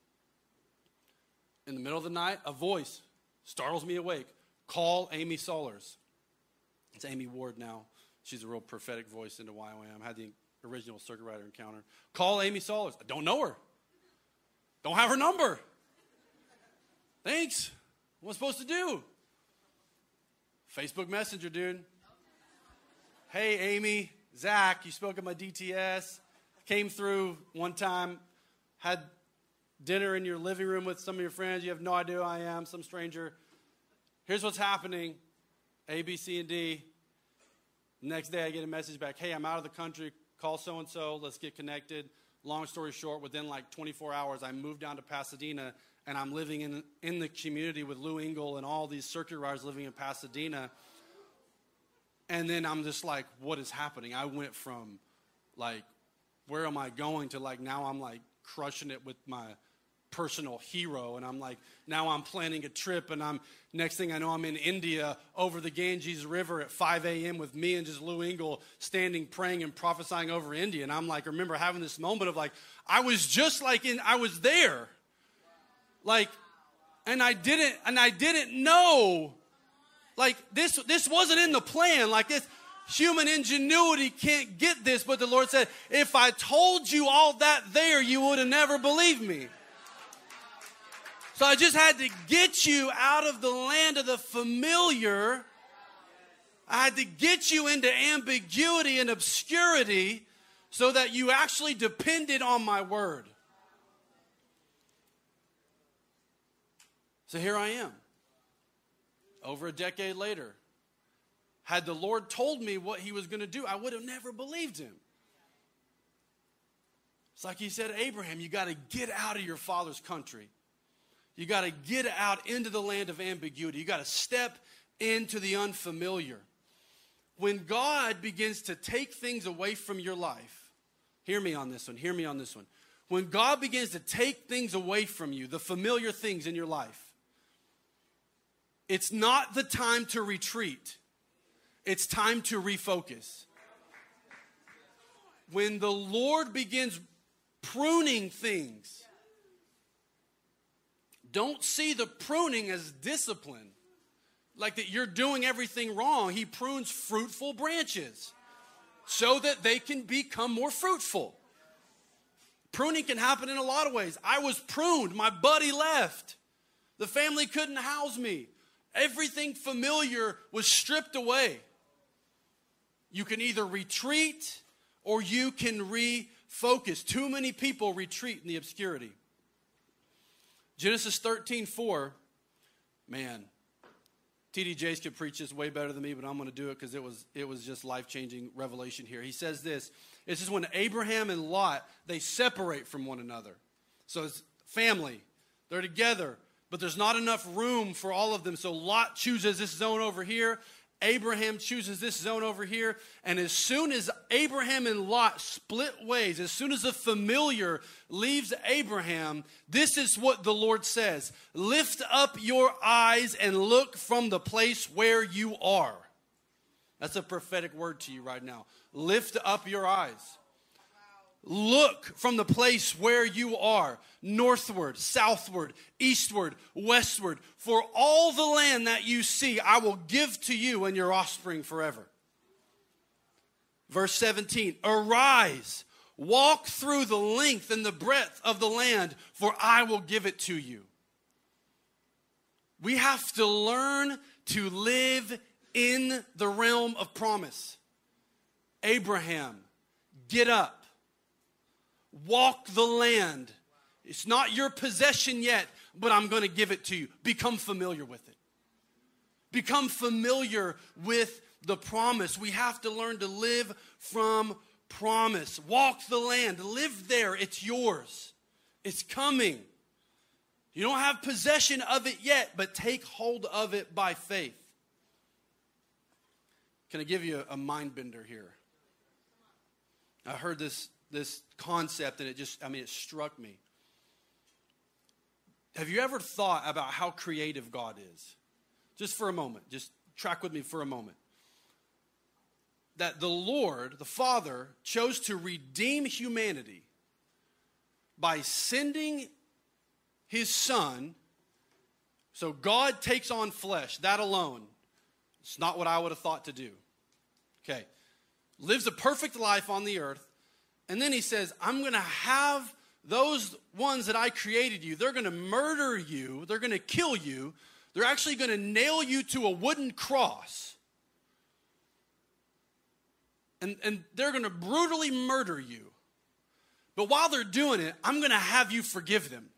In the middle of the night, a voice startles me awake. Call Amy Sollers. It's Amy Ward now. She's a real prophetic voice into Y W A M. I had the original Circuit Rider encounter. Call Amy Sollers. I don't know her. Don't have her number. Thanks. What am I supposed to do? Facebook Messenger, dude. Hey, Amy. Zach, you spoke at my D T S. Came through one time. Had dinner in your living room with some of your friends. You have no idea who I am, some stranger. Here's what's happening. A, B, C, and D. Next day I get a message back. Hey, I'm out of the country. Call so-and-so. Let's get connected. Long story short, within like twenty-four hours, I moved down to Pasadena, and I'm living in, in the community with Lou Engle and all these circuit riders living in Pasadena. And then I'm just like, what is happening? I went from like, where am I going to like, now I'm like crushing it with my personal hero. And I'm like, now I'm planning a trip, and I'm, next thing I know, I'm in India over the Ganges River at five a.m. with me and just Lou Engle standing, praying and prophesying over India. And I'm like, I remember having this moment of like, I was just like in, I was there. Like, and I didn't, and I didn't know, like this, this wasn't in the plan. Like this, human ingenuity can't get this. But the Lord said, if I told you all that there, you would have never believed me. So I just had to get you out of the land of the familiar. I had to get you into ambiguity and obscurity so that you actually depended on my word. So here I am, over a decade later. Had the Lord told me what he was going to do, I would have never believed him. It's like he said to Abraham, you got to get out of your father's country. You got to get out into the land of ambiguity. You got to step into the unfamiliar. When God begins to take things away from your life, hear me on this one, hear me on this one. When God begins to take things away from you, the familiar things in your life, it's not the time to retreat. It's time to refocus. When the Lord begins pruning things, don't see the pruning as discipline, like that you're doing everything wrong. He prunes fruitful branches so that they can become more fruitful. Pruning can happen in a lot of ways. I was pruned. My buddy left. The family couldn't house me. Everything familiar was stripped away. You can either retreat or you can refocus. Too many people retreat in the obscurity. Genesis thirteen four, man, T D Jakes could preach this way better than me, but I'm going to do it because it was it was just life-changing revelation here. He says this. This is when Abraham and Lot, they separate from one another. So it's family. They're together, but there's not enough room for all of them. So Lot chooses this zone over here. Abraham chooses this zone over here. And as soon as Abraham and Lot split ways, as soon as the familiar leaves Abraham, this is what the Lord says. Lift up your eyes and look from the place where you are. That's a prophetic word to you right now. Lift up your eyes. Look from the place where you are, northward, southward, eastward, westward. For all the land that you see, I will give to you and your offspring forever. Verse seventeen, arise, walk through the length and the breadth of the land, for I will give it to you. We have to learn to live in the realm of promise. Abraham, get up. Walk the land. It's not your possession yet, but I'm going to give it to you. Become familiar with it. Become familiar with the promise. We have to learn to live from promise. Walk the land. Live there. It's yours. It's coming. You don't have possession of it yet, but take hold of it by faith. Can I give you a mind bender here? I heard this this concept and it just, I mean, it struck me. Have you ever thought about how creative God is? Just for a moment, just track with me for a moment. That the Lord, the Father, chose to redeem humanity by sending his Son. So God takes on flesh, that alone. It's not what I would have thought to do. Okay. Lives a perfect life on the earth. And then he says, I'm going to have those ones that I created you. They're going to murder you. They're going to kill you. They're actually going to nail you to a wooden cross. And, and they're going to brutally murder you. But while they're doing it, I'm going to have you forgive them.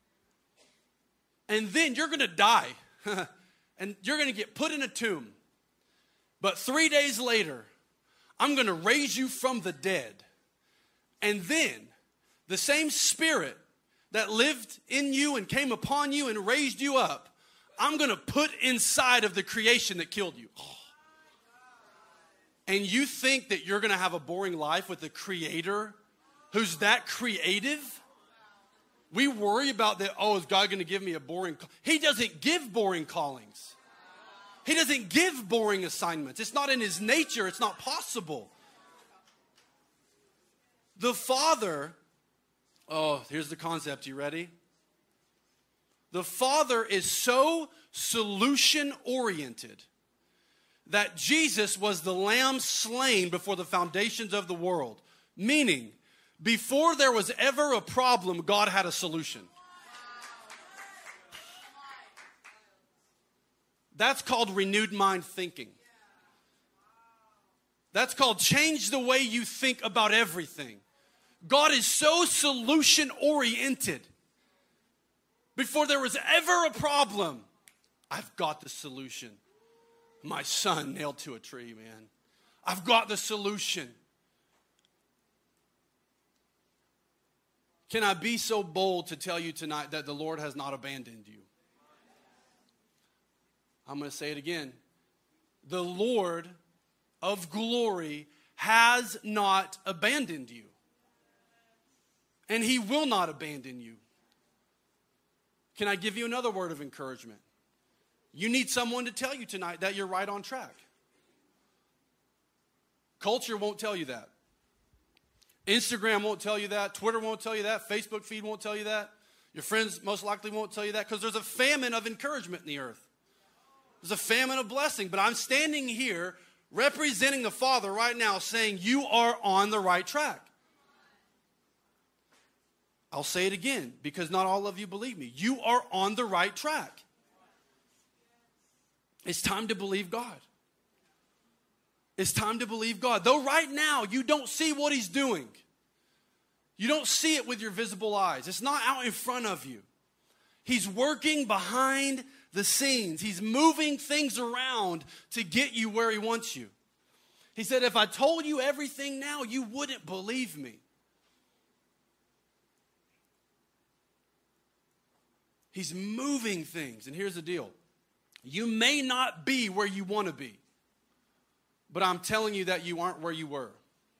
And then you're going to die. And you're going to get put in a tomb. But three days later, I'm going to raise you from the dead. And then the same Spirit that lived in you and came upon you and raised you up, I'm going to put inside of the creation that killed you. Oh. And you think that you're going to have a boring life with the Creator who's that creative? We worry about that, oh, is God going to give me a boring call? He doesn't give boring callings. He doesn't give boring assignments. It's not in his nature. It's not possible. The Father, oh, here's the concept. You ready? The Father is so solution-oriented that Jesus was the lamb slain before the foundations of the world. Meaning, before there was ever a problem, God had a solution. That's called renewed mind thinking. That's called change the way you think about everything. God is so solution-oriented. Before there was ever a problem, I've got the solution. My son nailed to a tree, man. I've got the solution. Can I be so bold to tell you tonight that the Lord has not abandoned you? I'm going to say it again. the Lord of glory has not abandoned you. And he will not abandon you. Can I give you another word of encouragement? You need someone to tell you tonight that you're right on track. Culture won't tell you that. Instagram won't tell you that. Twitter won't tell you that. Facebook feed won't tell you that. Your friends most likely won't tell you that, because there's a famine of encouragement in the earth. There's a famine of blessing. But I'm standing here representing the Father right now, saying you are on the right track. I'll say it again, because not all of you believe me. You are on the right track. It's time to believe God. It's time to believe God. Though right now you don't see what he's doing. You don't see it with your visible eyes. It's not out in front of you. He's working behind the scenes. He's moving things around to get you where he wants you. He said, if I told you everything now, you wouldn't believe me. He's moving things. And here's the deal. You may not be where you want to be, but I'm telling you that you aren't where you were.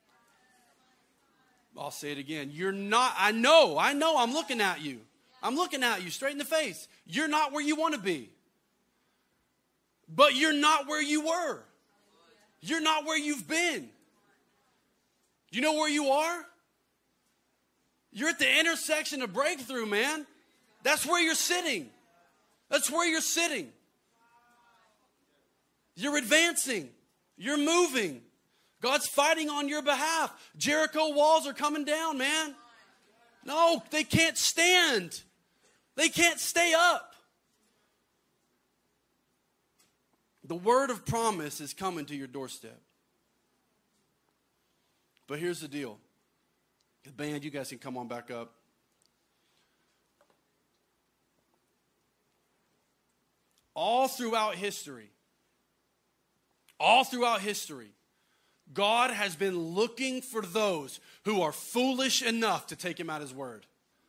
I'll say it again. You're not, I know, I know I'm looking at you. I'm looking at you straight in the face. You're not where you want to be. But you're not where you were. You're not where you've been. You know where you are? You're at the intersection of breakthrough, man. That's where you're sitting. That's where you're sitting. You're advancing. You're moving. God's fighting on your behalf. Jericho walls are coming down, man. No, they can't stand. They can't stay up. The word of promise is coming to your doorstep. But here's the deal. The band, you guys can come on back up. All throughout history, all throughout history, God has been looking for those who are foolish enough to take him at his word.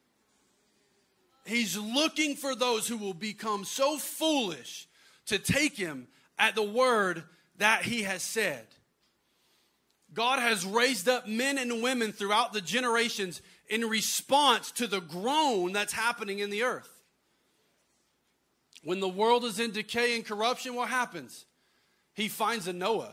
He's looking for those who will become so foolish to take him at the word that he has said. God has raised up men and women throughout the generations in response to the groan that's happening in the earth. When the world is in decay and corruption, what happens? He finds a Noah.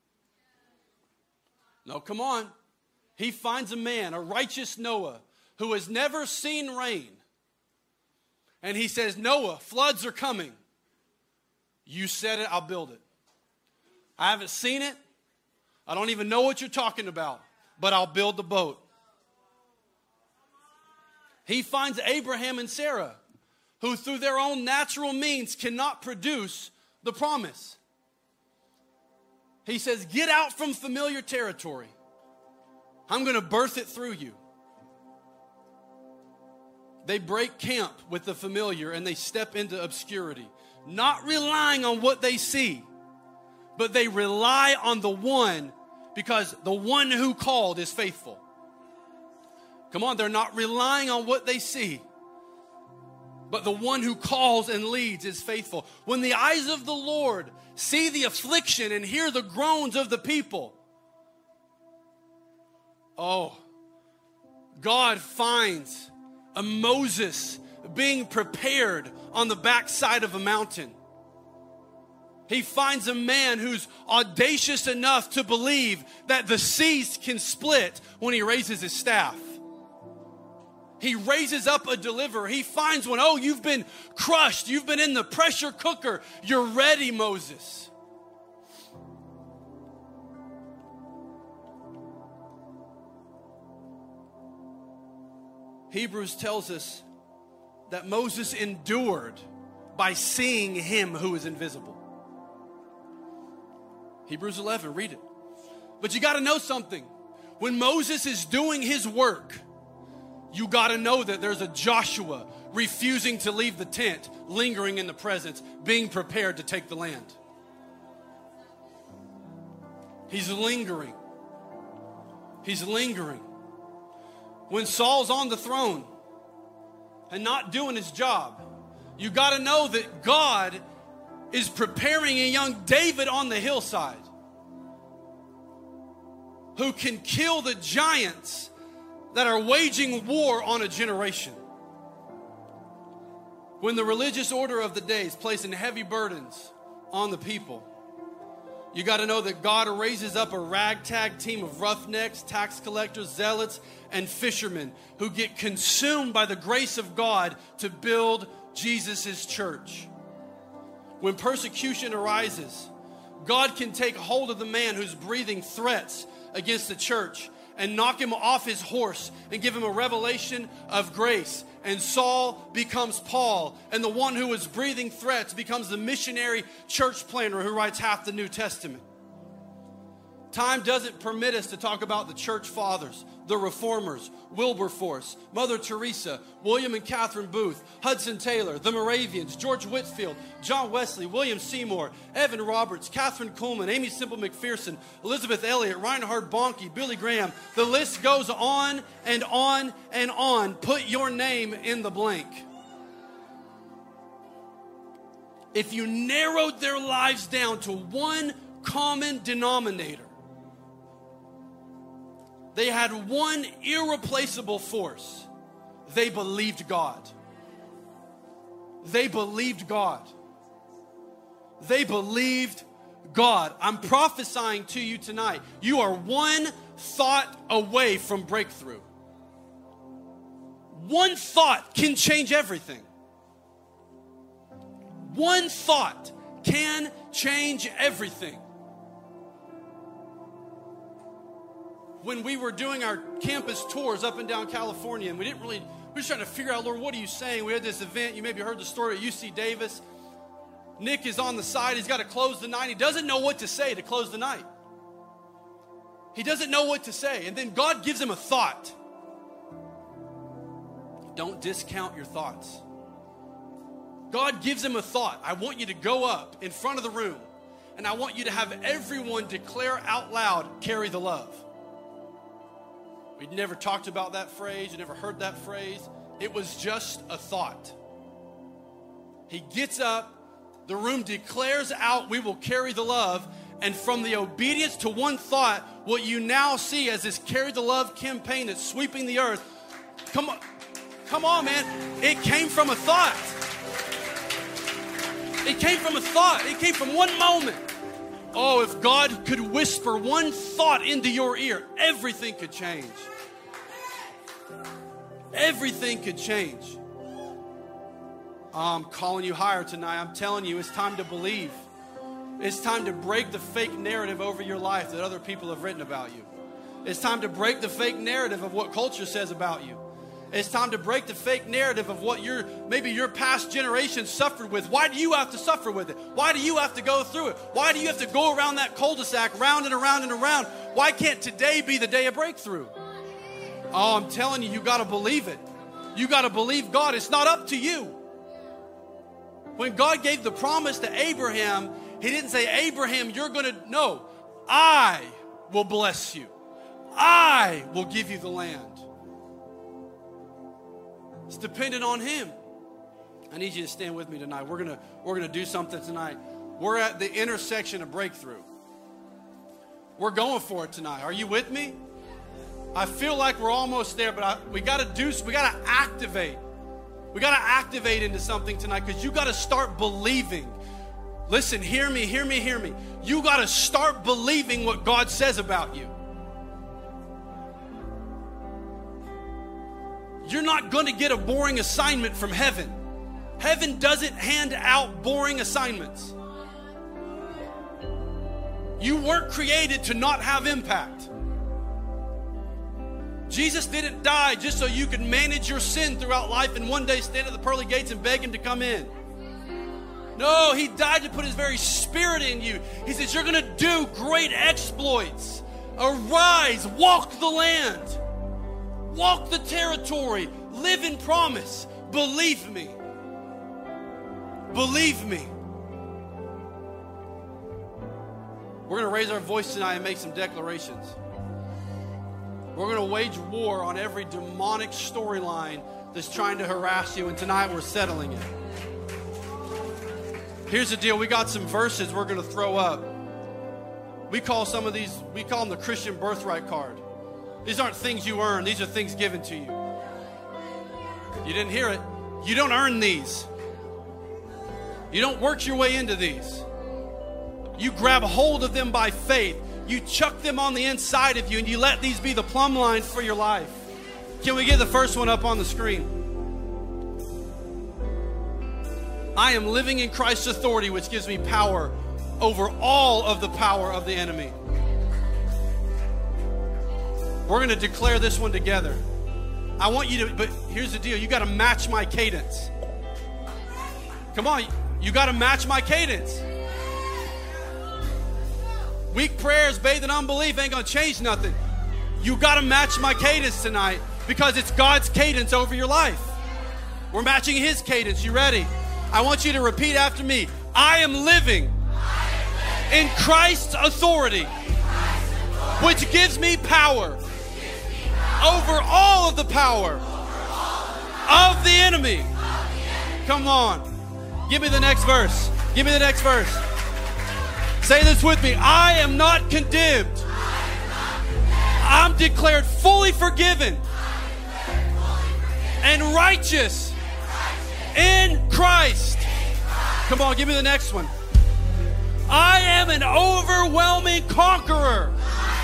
No, come on. He finds a man, a righteous Noah, who has never seen rain. And he says, Noah, floods are coming. You said it, I'll build it. I haven't seen it. I don't even know what you're talking about, but I'll build the boat. He finds Abraham and Sarah, who through their own natural means cannot produce the promise. He says, get out from familiar territory. I'm going to birth it through you. They break camp with the familiar and they step into obscurity, not relying on what they see, but they rely on the one, because the one who called is faithful. Come on, they're not relying on what they see, but the one who calls and leads is faithful. When the eyes of the Lord see the affliction and hear the groans of the people, oh, God finds a Moses being prepared on the backside of a mountain. He finds a man who's audacious enough to believe that the seas can split when he raises his staff. He raises up a deliverer. He finds one. Oh, you've been crushed. You've been in the pressure cooker. You're ready, Moses. Hebrews tells us that Moses endured by seeing him who is invisible. Hebrews eleven, read it. But you got to know something. When Moses is doing his work, you got to know that there's a Joshua refusing to leave the tent, lingering in the presence, being prepared to take the land. He's lingering. He's lingering. When Saul's on the throne and not doing his job, you got to know that God is preparing a young David on the hillside who can kill the giants that are waging war on a generation. When the religious order of the day is placing heavy burdens on the people, you got to know that God raises up a ragtag team of roughnecks, tax collectors, zealots, and fishermen who get consumed by the grace of God to build Jesus' church. When persecution arises, God can take hold of the man who's breathing threats against the church and knock him off his horse and give him a revelation of grace. And Saul becomes Paul, and the one who was breathing threats becomes the missionary church planter who writes half the New Testament. Time doesn't permit us to talk about the church fathers, the reformers, Wilberforce, Mother Teresa, William and Catherine Booth, Hudson Taylor, the Moravians, George Whitefield, John Wesley, William Seymour, Evan Roberts, Catherine Kuhlman, Amy Semple McPherson, Elizabeth Elliot, Reinhard Bonnke, Billy Graham. The list goes on and on and on. Put your name in the blank. If you narrowed their lives down to one common denominator, they had one irreplaceable force. They believed God. They believed God. They believed God. I'm prophesying to you tonight. You are one thought away from breakthrough. One thought can change everything. One thought can change everything. When we were doing our campus tours up and down California, and we didn't really, we were just trying to figure out, Lord, what are you saying? We had this event, you maybe heard the story at U C Davis. Nick is on the side, he's got to close the night. He doesn't know what to say to close the night. He doesn't know what to say. And then God gives him a thought. Don't discount your thoughts. God gives him a thought. I want you to go up in front of the room, and I want you to have everyone declare out loud, carry the love. We'd never talked about that phrase. You'd never heard that phrase. It was just a thought. He gets up. The room declares out, we will carry the love. And from the obedience to one thought, what you now see as this Carry the Love campaign that's sweeping the earth, come on, come on, man. It came from a thought. It came from a thought. It came from one moment. Oh, if God could whisper one thought into your ear, everything could change. Everything could change. I'm calling you higher tonight. I'm telling you, it's time to believe. It's time to break the fake narrative over your life that other people have written about you. It's time to break the fake narrative of what culture says about you. It's time to break the fake narrative of what your maybe your past generation suffered with. Why do you have to suffer with it? Why do you have to go through it? Why do you have to go around that cul-de-sac round and around and around? Why can't today be the day of breakthrough? Oh, I'm telling you, you got to believe it. You got to believe God. It's not up to you. When God gave the promise to Abraham, he didn't say, Abraham, you're going to, no, I will bless you. I will give you the land. It's dependent on him. I need you to stand with me tonight. We're gonna we're gonna do something tonight. We're at the intersection of breakthrough. We're going for it tonight. Are you with me? I feel like we're almost there, but I, we gotta do. We gotta activate. We gotta activate into something tonight because you gotta start believing. Listen, hear me, hear me, hear me. You gotta start believing what God says about you. You're not going to get a boring assignment from heaven. Heaven doesn't hand out boring assignments. You weren't created to not have impact. Jesus didn't die just so you could manage your sin throughout life and one day stand at the pearly gates and beg him to come in. No, he died to put his very spirit in you. He says, you're going to do great exploits. Arise, walk the land. Walk the territory. Live in promise. Believe me. Believe me. We're going to raise our voice tonight and make some declarations. We're going to wage war on every demonic storyline that's trying to harass you, and tonight we're settling it. Here's the deal. We got some verses we're going to throw up. We call some of these, we call them the Christian birthright card. These aren't things you earn. These are things given to you. You didn't hear it. You don't earn these. You don't work your way into these. You grab hold of them by faith. You chuck them on the inside of you, and you let these be the plumb line for your life. Can we get the first one up on the screen? I am living in Christ's authority, which gives me power over all of the power of the enemy. We're going to declare this one together. I want you to, but here's the deal. You got to match my cadence. Come on, you got to match my cadence. Weak prayers bathed in unbelief ain't going to change nothing. You got to match my cadence tonight because it's God's cadence over your life. We're matching His cadence. You ready? I want you to repeat after me. I am living in Christ's authority, which gives me power over all of the power of the enemy. Come on. Give me the next verse. Give me the next verse. Say this with me. I am not condemned. I'm declared fully forgiven and righteous in Christ. Come on, give me the next one. I am an overwhelming conqueror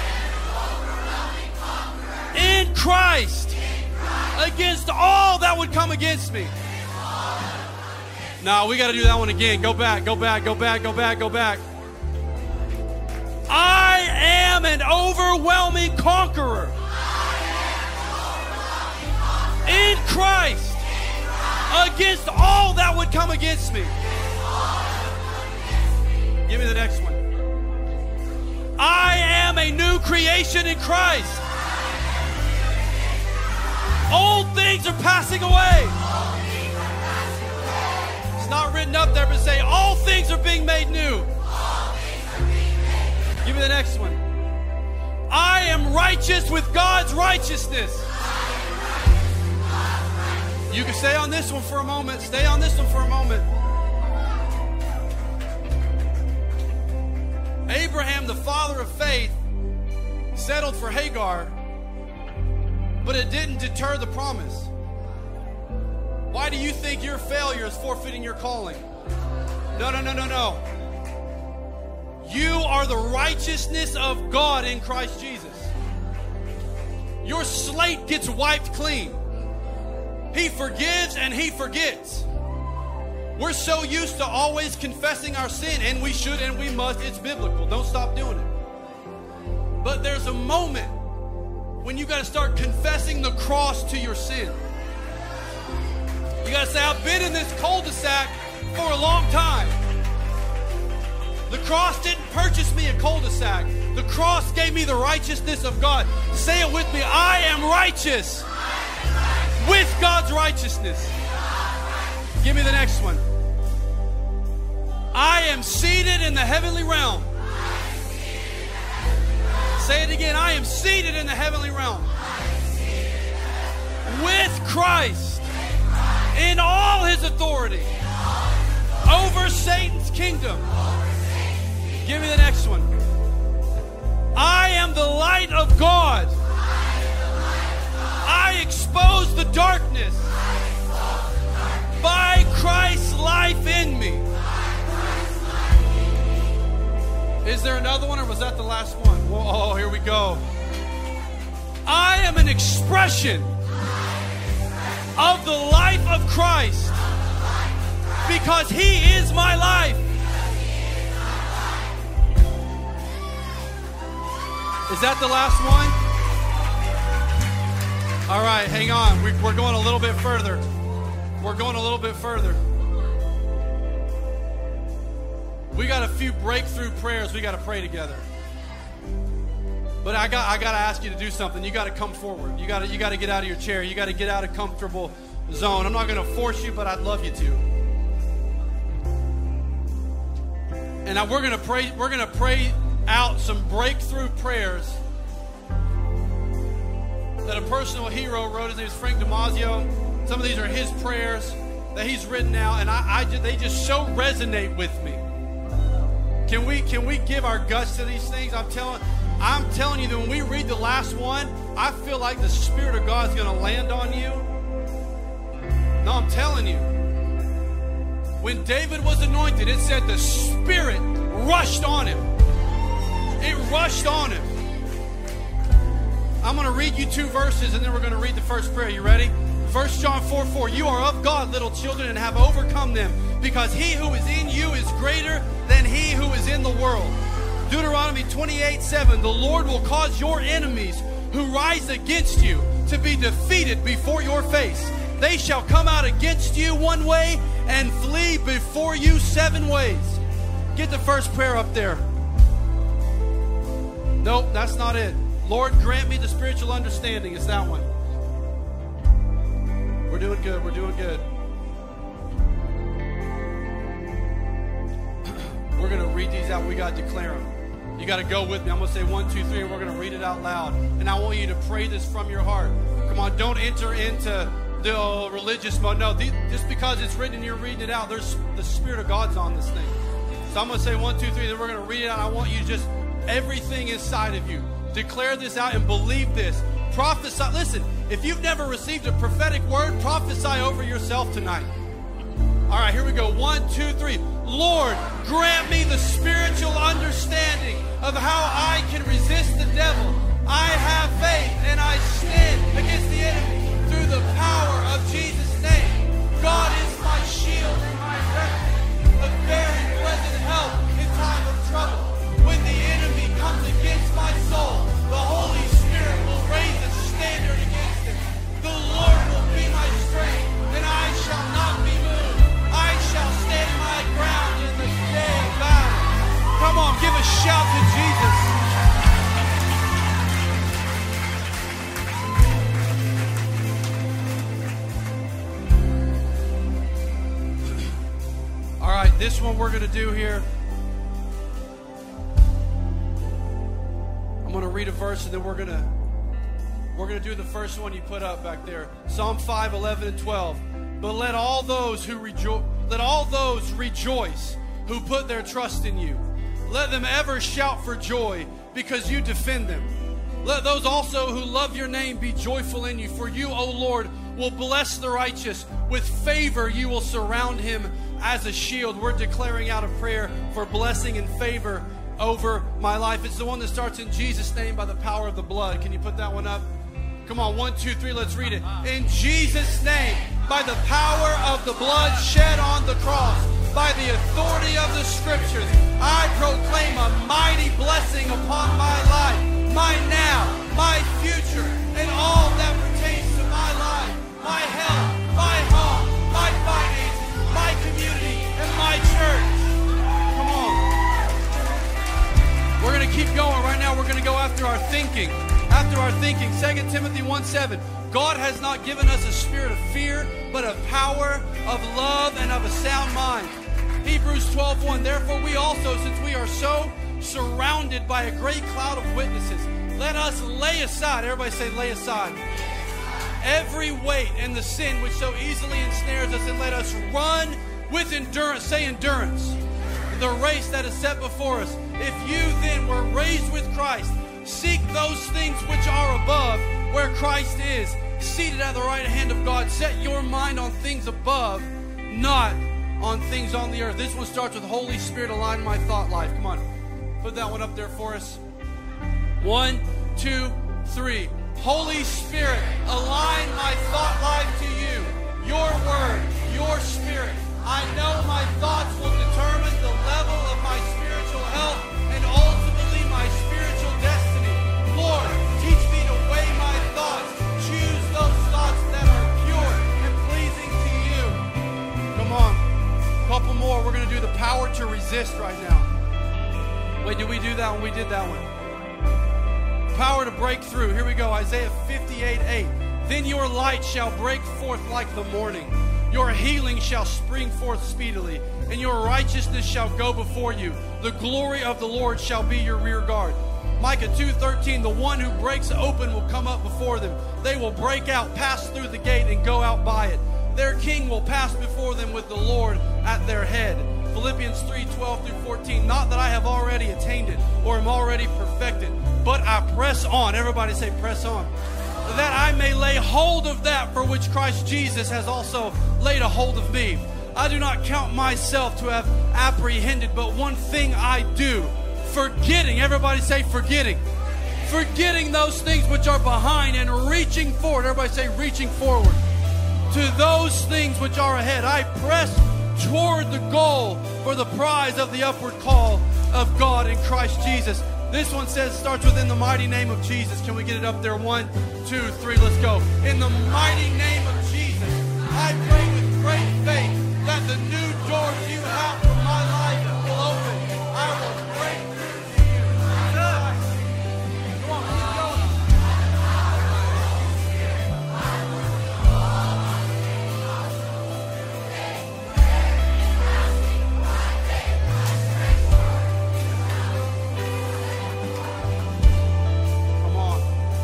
in Christ against all that would come against me. No, we got to do that one again. Go back, go back, go back, go back, go back. I am an overwhelming conqueror in Christ against all that would come against me. Give me the next one. I am a new creation in Christ. Old things are passing away. It's not written up there, but say, all things are being made new. Give me the next one. I am righteous with God's righteousness. You can stay on this one for a moment. Stay on this one for a moment. Abraham, the father of faith, settled for Hagar, but it didn't deter the promise. Why do you think your failure is forfeiting your calling? No, no, no, no, no. You are the righteousness of God in Christ Jesus. Your slate gets wiped clean. He forgives and He forgets. We're so used to always confessing our sin, and we should and we must. It's biblical. Don't stop doing it. But there's a moment when you got to start confessing the cross to your sin. You got to say, I've been in this cul-de-sac for a long time. The cross didn't purchase me a cul-de-sac. The cross gave me the righteousness of God. Say it with me. I am righteous with God's righteousness. Give me the next one. I am seated in the heavenly realm. Say it again. I am seated in the heavenly realm with Christ in all His authority over Satan's kingdom. Give me the next one. I am the light of God. I expose the darkness by Christ's life in me. Is there another one, or was that the last one? Whoa, here we go. I am an expression of the life of Christ because He is my life. Is that the last one? All right, hang on. We, we're going a little bit further. We're going a little bit further. We got a few breakthrough prayers we got to pray together. But I got I got to ask you to do something. You got to come forward. You got to you got to get out of your chair. You got to get out of comfortable zone. I'm not going to force you, but I'd love you to. And now we're going to pray we're going to pray out some breakthrough prayers that a personal hero wrote. His name is Frank Damasio. Some of these are his prayers that he's written out, and I, I just, they just so resonate with me. Can we can we give our guts to these things? I'm telling I'm telling you that when we read the last one, I feel like the Spirit of God is going to land on you. No, I'm telling you. When David was anointed, it said the Spirit rushed on him. It rushed on him. I'm going to read you two verses, and then we're going to read the first prayer. You ready? First John four four. You are of God, little children, and have overcome them, because he who is in you is greater than he who is in the world. Deuteronomy twenty-eight seven. The Lord will cause your enemies who rise against you to be defeated before your face. They shall come out against you one way and flee before you seven ways. Get the first prayer up there. Nope, that's not it. Lord, grant me the spiritual understanding. It's that one. We're doing good. We're doing good. We're going to read these out. We got to declare them. You got to go with me. I'm going to say one, two, three, and we're going to read it out loud. And I want you to pray this from your heart. Come on, don't enter into the uh, religious mode. No, these, just because it's written and you're reading it out, there's the Spirit of God's on this thing. So I'm going to say one, two, three, then we're going to read it out. I want you to just, everything inside of you, declare this out and believe this. Prophesy. Listen, if you've never received a prophetic word, prophesy over yourself tonight. All right, here we go. One, two, three. Lord, grant me the spiritual understanding of how I can resist the devil. I have faith and I stand against the enemy through the power of Jesus' name. God is my shield and my refuge, a very present help in time of trouble. When the enemy comes against my soul, the Holy Spirit will raise a standard against him. The Lord will be my strength, and I shall not be moved. I shall stand my ground in the day of battle. Come on, give a shout to Jesus. All right, this one we're going to do here. I'm going to read a verse, and then we're going to we're going to do the first one you put up back there. Psalm five, eleven, and twelve. But let all those who rejoice, let all those rejoice who put their trust in you. Let them ever shout for joy because you defend them. Let those also who love your name be joyful in you. For you, O Lord, will bless the righteous. With favor you will surround him as a shield. We're declaring out a prayer for blessing and favor over my life. It's the one that starts in Jesus' name by the power of the blood. Can you put that one up? Come on, one, two, three, let's read it. In Jesus' name, by the power of the blood shed on the cross, by the authority of the scriptures, I proclaim a mighty blessing upon my life, my now, my future, and all that pertains to my life, my health, my home, my finances, my community, and my church. Come on. We're going to keep going. Right now, we're going to go after our thinking. After our thinking, Second Timothy one seven. God has not given us a spirit of fear, but of power, of love, and of a sound mind. Hebrews twelve one. Therefore we also, since we are so surrounded by a great cloud of witnesses, let us lay aside, everybody say lay aside, every weight and the sin which so easily ensnares us, and let us run with endurance, say endurance, the race that is set before us. If you then were raised with Christ, seek those things which are above, where Christ is, seated at the right hand of God. Set your mind on things above, not on things on the earth. This one starts with Holy Spirit, align my thought life. Come on, put that one up there for us. One, two, three. Holy Spirit, align my thought life to you. Your word, your spirit. I know my thoughts will determine the level of my spiritual health and ultimately my spiritual destiny. Lord, teach me to weigh my thoughts. Choose those thoughts that are pure and pleasing to you. Come on. A couple more. We're going to do the power to resist right now. Wait, did we do that one? We did that one. Power to break through. Here we go. Isaiah fifty-eight eight. Then your light shall break forth like the morning. Your healing shall spring forth speedily, and your righteousness shall go before you. The glory of the Lord shall be your rear guard. Micah two thirteen, the one who breaks open will come up before them. They will break out, pass through the gate, and go out by it. Their king will pass before them with the Lord at their head. Philippians three, twelve through fourteen. Not that I have already attained it or am already perfected, but I press on. Everybody say press on. That I may lay hold of that for which Christ Jesus has also laid a hold of me. I do not count myself to have apprehended, but one thing I do, forgetting. Everybody say forgetting. Forgetting those things which are behind and reaching forward. Everybody say reaching forward. To those things which are ahead. I press toward the goal for the prize of the upward call of God in Christ Jesus. This one says, starts with in the mighty name of Jesus. Can we get it up there? One, two, three, let's go. In the mighty name of Jesus, I pray with great faith that the new doors you have for my life will open. I will break through to you. Come on, keep going. Come on.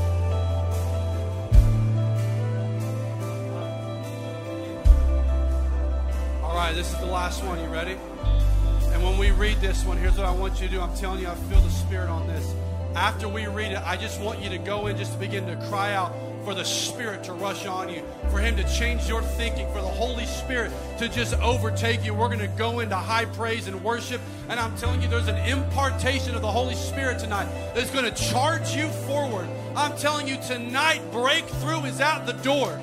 All right, this is the last one. You ready? And when we read this one, here's what I want you to do. I'm telling you, I feel the Spirit on this. After we read it, I just want you to go in, just to begin to cry out for the Spirit to rush on you, for Him to change your thinking, for the Holy Spirit to just overtake you. We're going to go into high praise and worship. And I'm telling you, there's an impartation of the Holy Spirit tonight that's going to charge you forward. I'm telling you, tonight, breakthrough is out the door.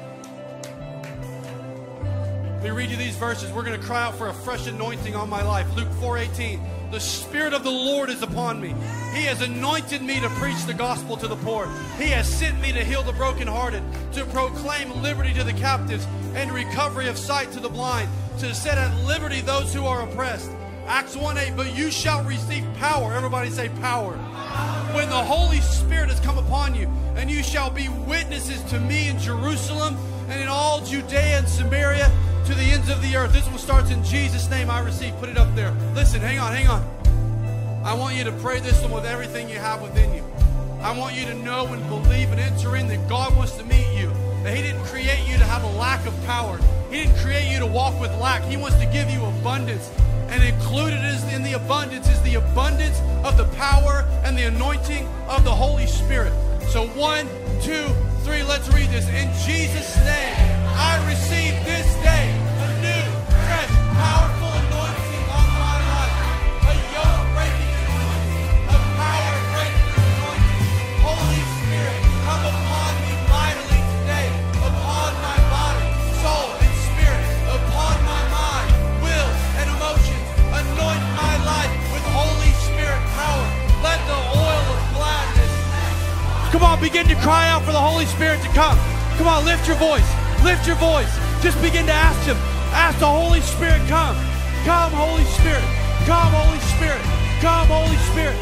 Let me read you these verses. We're going to cry out for a fresh anointing on my life. Luke four eighteen. The Spirit of the Lord is upon me. He has anointed me to preach the gospel to the poor. He has sent me to heal the brokenhearted, to proclaim liberty to the captives and recovery of sight to the blind, to set at liberty those who are oppressed. Acts one eight. But you shall receive power. Everybody say power. When the Holy Spirit has come upon you, and you shall be witnesses to me in Jerusalem and in all Judea and Samaria, to the ends of the earth. This one starts in Jesus' name I receive. Put it up there. Listen, hang on, hang on. I want you to pray this one with everything you have within you. I want you to know and believe and enter in that God wants to meet you. That He didn't create you to have a lack of power. He didn't create you to walk with lack. He wants to give you abundance. And included is in the abundance is the abundance of the power and the anointing of the Holy Spirit. So one, two, three, let's read this. In Jesus' name, I receive this day a new, fresh, powerful anointing on my life. A yoke-breaking anointing, a power-breaking anointing. Holy Spirit, come upon me mightily today, upon my body, soul, and spirit, upon my mind, will, and emotions. Anoint my life with Holy Spirit power. Let the oil of gladness. Come on, begin to cry out for the Holy Spirit to come. Come on, lift your voice. Lift your voice. Just begin to ask Him. Ask the Holy Spirit, come. Come, Holy Spirit. Come, Holy Spirit. Come, Holy Spirit.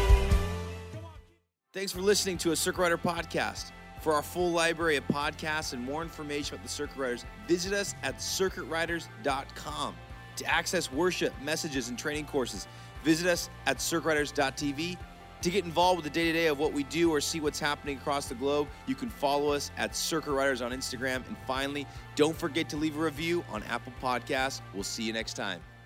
Thanks for listening to a Circuit Rider podcast. For our full library of podcasts and more information about the Circuit Riders, visit us at circuit riders dot com. To access worship, messages, and training courses, visit us at circuit riders dot t v. To get involved with the day-to-day of what we do or see what's happening across the globe, you can follow us at Circuit Riders on Instagram. And finally, don't forget to leave a review on Apple Podcasts. We'll see you next time.